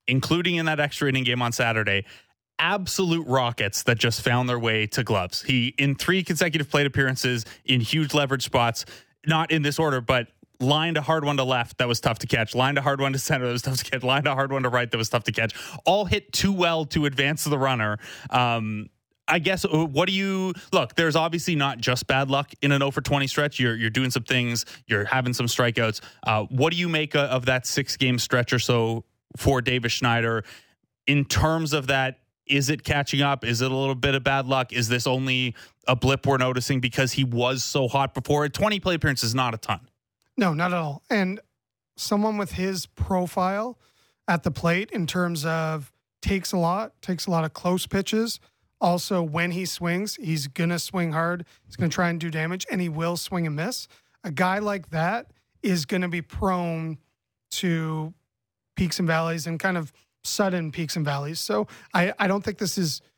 including in that extra inning game on Saturday, absolute rockets that just found their way to gloves. He, in three consecutive plate appearances in huge leverage spots, not in this order, but lined a hard one to left that was tough to catch, lined a hard one to center that was tough to catch, lined a hard one to right that was tough to catch, all hit too well to advance the runner. Um, I guess, what do you look? There's obviously not just bad luck in an oh for twenty stretch. You're you're doing some things. You're having some strikeouts. Uh, what do you make of that six game stretch or so for Davis Schneider in terms of that? Is it catching up? Is it a little bit of bad luck? Is this only a blip we're noticing because he was so hot before? twenty plate appearances is not a ton. No, not at all. And someone with his profile at the plate in terms of takes a lot, takes a lot of close pitches. Also, when he swings, he's going to swing hard. He's going to try and do damage, and he will swing and miss. A guy like that is going to be prone to peaks and valleys and kind of sudden peaks and valleys. So I, I don't think this is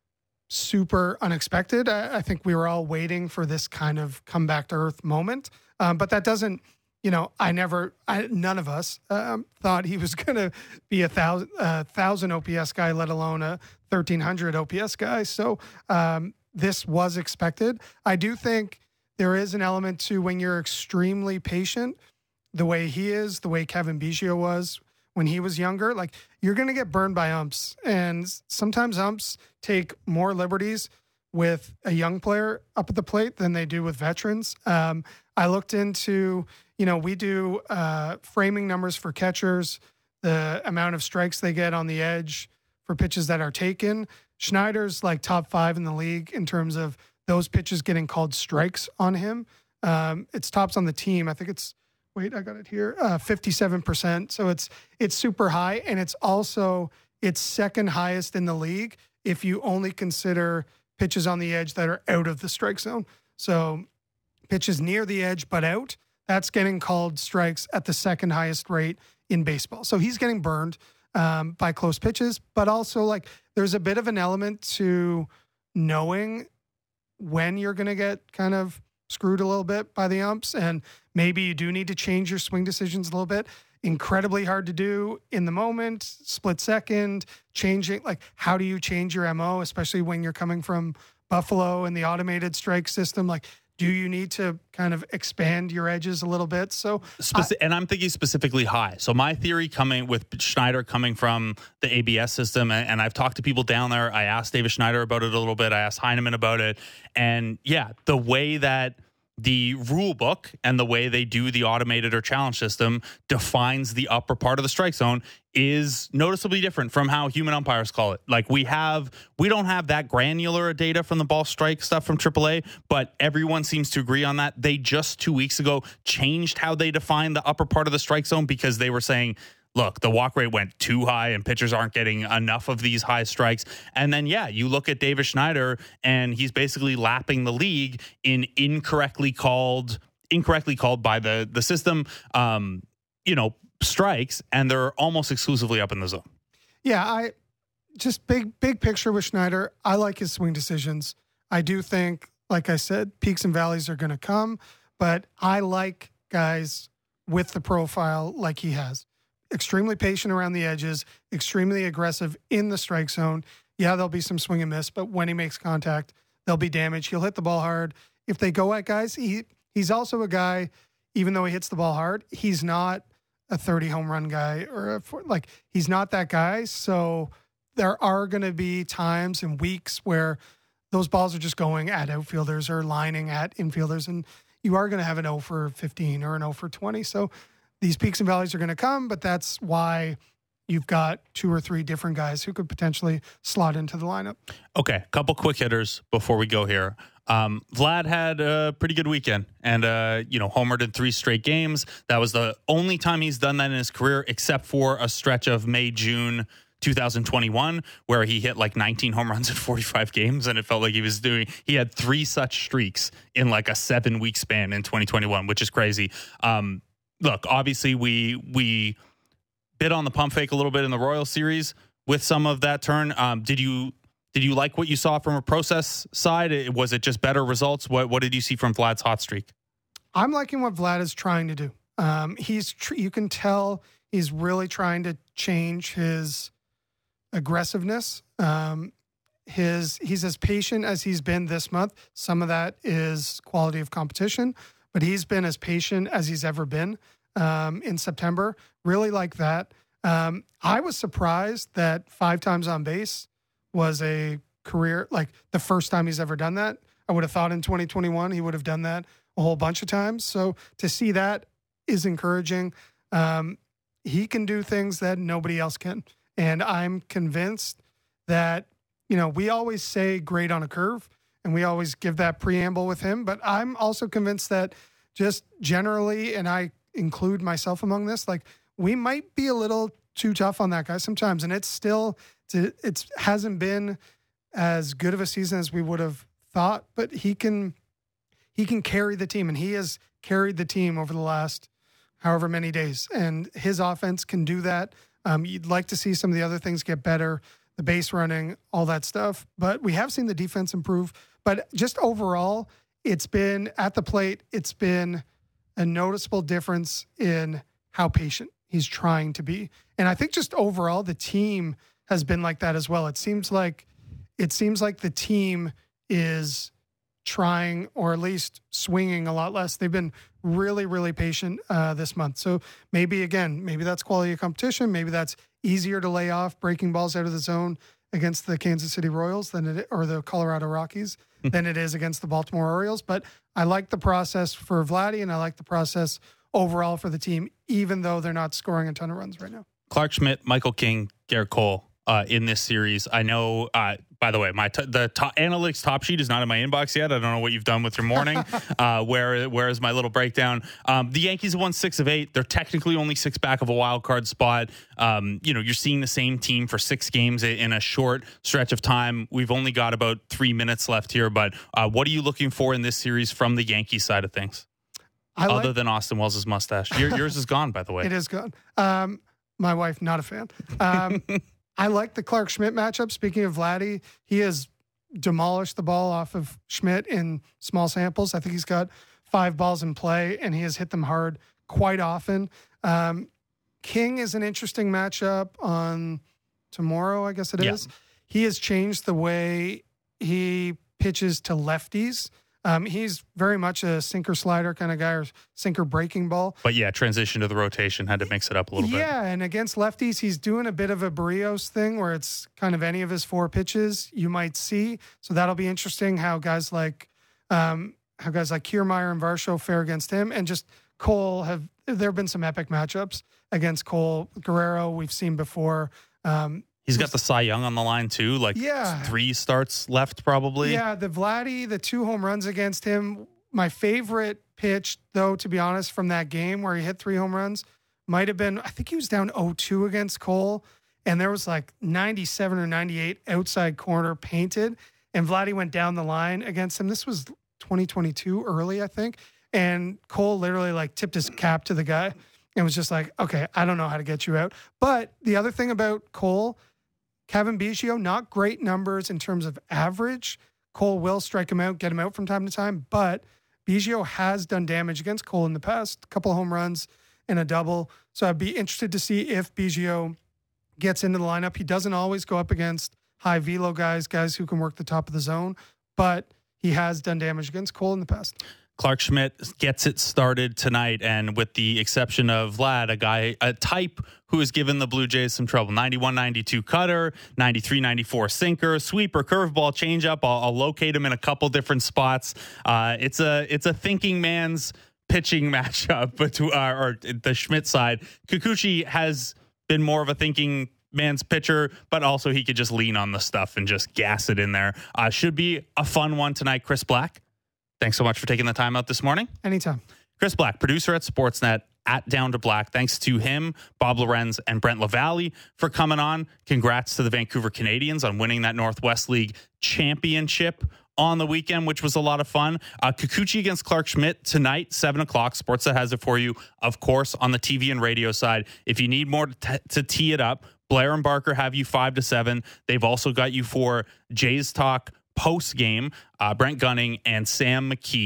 super unexpected. I, I think we were all waiting for this kind of come back to earth moment. Um, but that doesn't, you know, I never, I, none of us um, thought he was going to be a thousand, uh, thousand O P S guy, let alone a thirteen hundred O P S guy. So um, this was expected. I do think there is an element to when you're extremely patient, the way he is, the way Kevin Biggio was when he was younger, like you're going to get burned by umps. And sometimes umps take more liberties with a young player up at the plate than they do with veterans. Um, I looked into, you know, we do uh, framing numbers for catchers, the amount of strikes they get on the edge for pitches that are taken. Schneider's like top five in the league in terms of those pitches getting called strikes on him. Um, it's tops on the team. I think it's, wait, I got it here, uh, fifty-seven percent. So it's it's super high, and it's also, it's second highest in the league if you only consider pitches on the edge that are out of the strike zone. So pitches near the edge but out, that's getting called strikes at the second highest rate in baseball. So he's getting burned um, by close pitches, but also like there's a bit of an element to knowing when you're going to get kind of screwed a little bit by the umps, and maybe you do need to change your swing decisions a little bit. Incredibly hard to do in the moment, split second, changing, like how do you change your M O, especially when you're coming from Buffalo and the automated strike system? Like, do you need to kind of expand your edges a little bit? So, Speci- I, and I'm thinking specifically high. So my theory coming with Schneider coming from the A B S system, and, and I've talked to people down there. I asked Davis Schneider about it a little bit. I asked Heineman about it. And yeah, the way that the rule book and the way they do the automated or challenge system defines the upper part of the strike zone is noticeably different from how human umpires call it. Like we have, we don't have that granular data from the ball strike stuff from triple A, but everyone seems to agree on that. They just two weeks ago changed how they define the upper part of the strike zone because they were saying, look, the walk rate went too high and pitchers aren't getting enough of these high strikes. And then, yeah, you look at Davis Schneider and he's basically lapping the league in incorrectly called, incorrectly called by the, the system, um, you know, strikes, and they're almost exclusively up in the zone. Yeah, I just big, big picture with Schneider. I like his swing decisions. I do think, like I said, peaks and valleys are going to come, but I like guys with the profile like he has. Extremely patient around the edges, extremely aggressive in the strike zone. Yeah, there'll be some swing and miss, but when he makes contact, there'll be damage. He'll hit the ball hard. If they go at guys, he he's also a guy, even though he hits the ball hard, he's not a thirty home run guy or a, like he's not that guy. So there are going to be times and weeks where those balls are just going at outfielders or lining at infielders, and you are going to have an oh for fifteen or an oh for twenty. So these peaks and valleys are going to come, but that's why you've got two or three different guys who could potentially slot into the lineup. Okay, a couple quick hitters before we go here. Um, Vlad had a pretty good weekend and, uh, you know, homered in three straight games. That was the only time he's done that in his career, except for a stretch of May, June two thousand twenty-one, where he hit like nineteen home runs in forty-five games. And it felt like he was doing, he had three such streaks in like a seven week span in twenty twenty-one, which is crazy. Um, Look, obviously we we bit on the pump fake a little bit in the Royal Series with some of that turn. Um, did you did you like what you saw from a process side? Was it just better results? What what did you see from Vlad's hot streak? I'm liking what Vlad is trying to do. Um, he's tr- you can tell He's really trying to change his aggressiveness. Um, his he's as patient as he's been this month. Some of that is quality of competition, but he's been as patient as he's ever been um, in September. Really like that. Um, I was surprised that five times on base was a career, like the first time he's ever done that. I would have thought in twenty twenty-one he would have done that a whole bunch of times. So to see that is encouraging. Um, he can do things that nobody else can. And I'm convinced that, you know, we always say great on a curve, and we always give that preamble with him. But I'm also convinced that just generally, and I include myself among this, like we might be a little too tough on that guy sometimes. And it's still, it's, it's hasn't been as good of a season as we would have thought, but he can, he can carry the team, and he has carried the team over the last however many days. And his offense can do that. Um, you'd like to see some of the other things get better, the base running, all that stuff. But we have seen the defense improve. But just overall, it's been at the plate, it's been a noticeable difference in how patient he's trying to be. And I think just overall, the team has been like that as well. It seems like it seems like the team is trying, or at least swinging a lot less. They've been really, really patient uh, this month. So maybe, again, maybe that's quality of competition. Maybe that's easier to lay off breaking balls out of the zone against the Kansas City Royals than it, or the Colorado Rockies than it is against the Baltimore Orioles. But I like the process for Vladdy, and I like the process overall for the team, even though they're not scoring a ton of runs right now. Clark Schmidt, Michael King, Garrett Cole uh, in this series. I know, uh, by the way, my t- the top, analytics top sheet is not in my inbox yet. I don't know what you've done with your morning. uh, where where is my little breakdown? Um, the Yankees won six of eight. They're technically only six back of a wild card spot. Um, you know, you're seeing the same team for six games in a short stretch of time. We've only got about three minutes left here, but uh, what are you looking for in this series from the Yankees side of things? I Other like- than Austin Wells' mustache. Your, yours is gone, by the way. It is gone. Um, my wife, not a fan. Um, I like the Clark Schmidt matchup. Speaking of Vladdy, he has demolished the ball off of Schmidt in small samples. I think he's got five balls in play, and he has hit them hard quite often. Um, King is an interesting matchup on tomorrow, I guess it is. Yeah. He has changed the way he pitches to lefties. Um, he's very much a sinker slider kind of guy, or sinker breaking ball. But yeah, transition to the rotation, had to mix it up a little yeah, bit. Yeah, and against lefties, he's doing a bit of a Barrios thing where it's kind of any of his four pitches you might see. So that'll be interesting how guys like um, how guys like Kiermaier and Varsho fare against him. And just Cole, have there have been some epic matchups against Cole. Guerrero, we've seen before. Um, He's got the Cy Young on the line, too. Like, yeah. three starts left, probably. Yeah, the Vladdy, the two home runs against him. My favorite pitch, though, to be honest, from that game where he hit three home runs, might have been, I think he was down oh two against Cole, and there was like ninety-seven or ninety-eight outside corner painted, and Vladdy went down the line against him. This was twenty twenty-two early, I think, and Cole literally, like, tipped his cap to the guy and was just like, okay, I don't know how to get you out. But the other thing about Cole, Kevin Biggio, not great numbers in terms of average. Cole will strike him out, get him out from time to time, but Biggio has done damage against Cole in the past, a couple of home runs and a double. So I'd be interested to see if Biggio gets into the lineup. He doesn't always go up against high velo guys, guys who can work the top of the zone, but he has done damage against Cole in the past. Clark Schmidt gets it started tonight, and with the exception of Vlad, a guy, a type who has given the Blue Jays some trouble. ninety-one ninety-two cutter, ninety-three ninety-four sinker, sweeper, curveball, changeup. I'll, I'll locate him in a couple different spots. Uh, it's a it's a thinking man's pitching matchup, but to, uh, or the Schmidt side. Kikuchi has been more of a thinking man's pitcher, but also he could just lean on the stuff and just gas it in there. Uh, should be a fun one tonight. Chris Black, thanks so much for taking the time out this morning. Anytime. Chris Black, producer at Sportsnet, at Down to Black. Thanks to him, Bob Lorenz, and Brent Lavalley for coming on. Congrats to the Vancouver Canadians on winning that Northwest League championship on the weekend, which was a lot of fun. Uh, Kikuchi against Clark Schmidt tonight, seven o'clock. Sportsnet has it for you, of course, on the T V and radio side. If you need more to, t- to tee it up, Blair and Barker have you five to seven. They've also got you for Jays Talk post game, uh, Brent Gunning and Sam McKee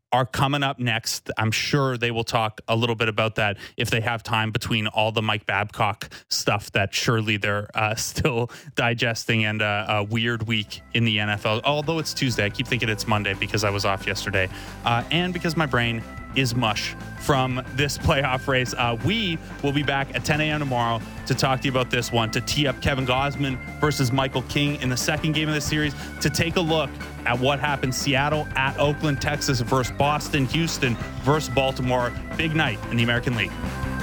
are coming up next. I'm sure they will talk a little bit about that if they have time between all the Mike Babcock stuff that surely they're uh, still digesting, and uh, a weird week in the N F L. Although it's Tuesday, I keep thinking it's Monday because I was off yesterday, uh, and because my brain is mush from this playoff race. Uh, we will be back at ten a.m. tomorrow to talk to you about this one, to tee up Kevin Gausman versus Michael King in the second game of the series, to take a look at what happened Seattle at Oakland, Texas versus Boston, Houston versus Baltimore. Big night in the American League.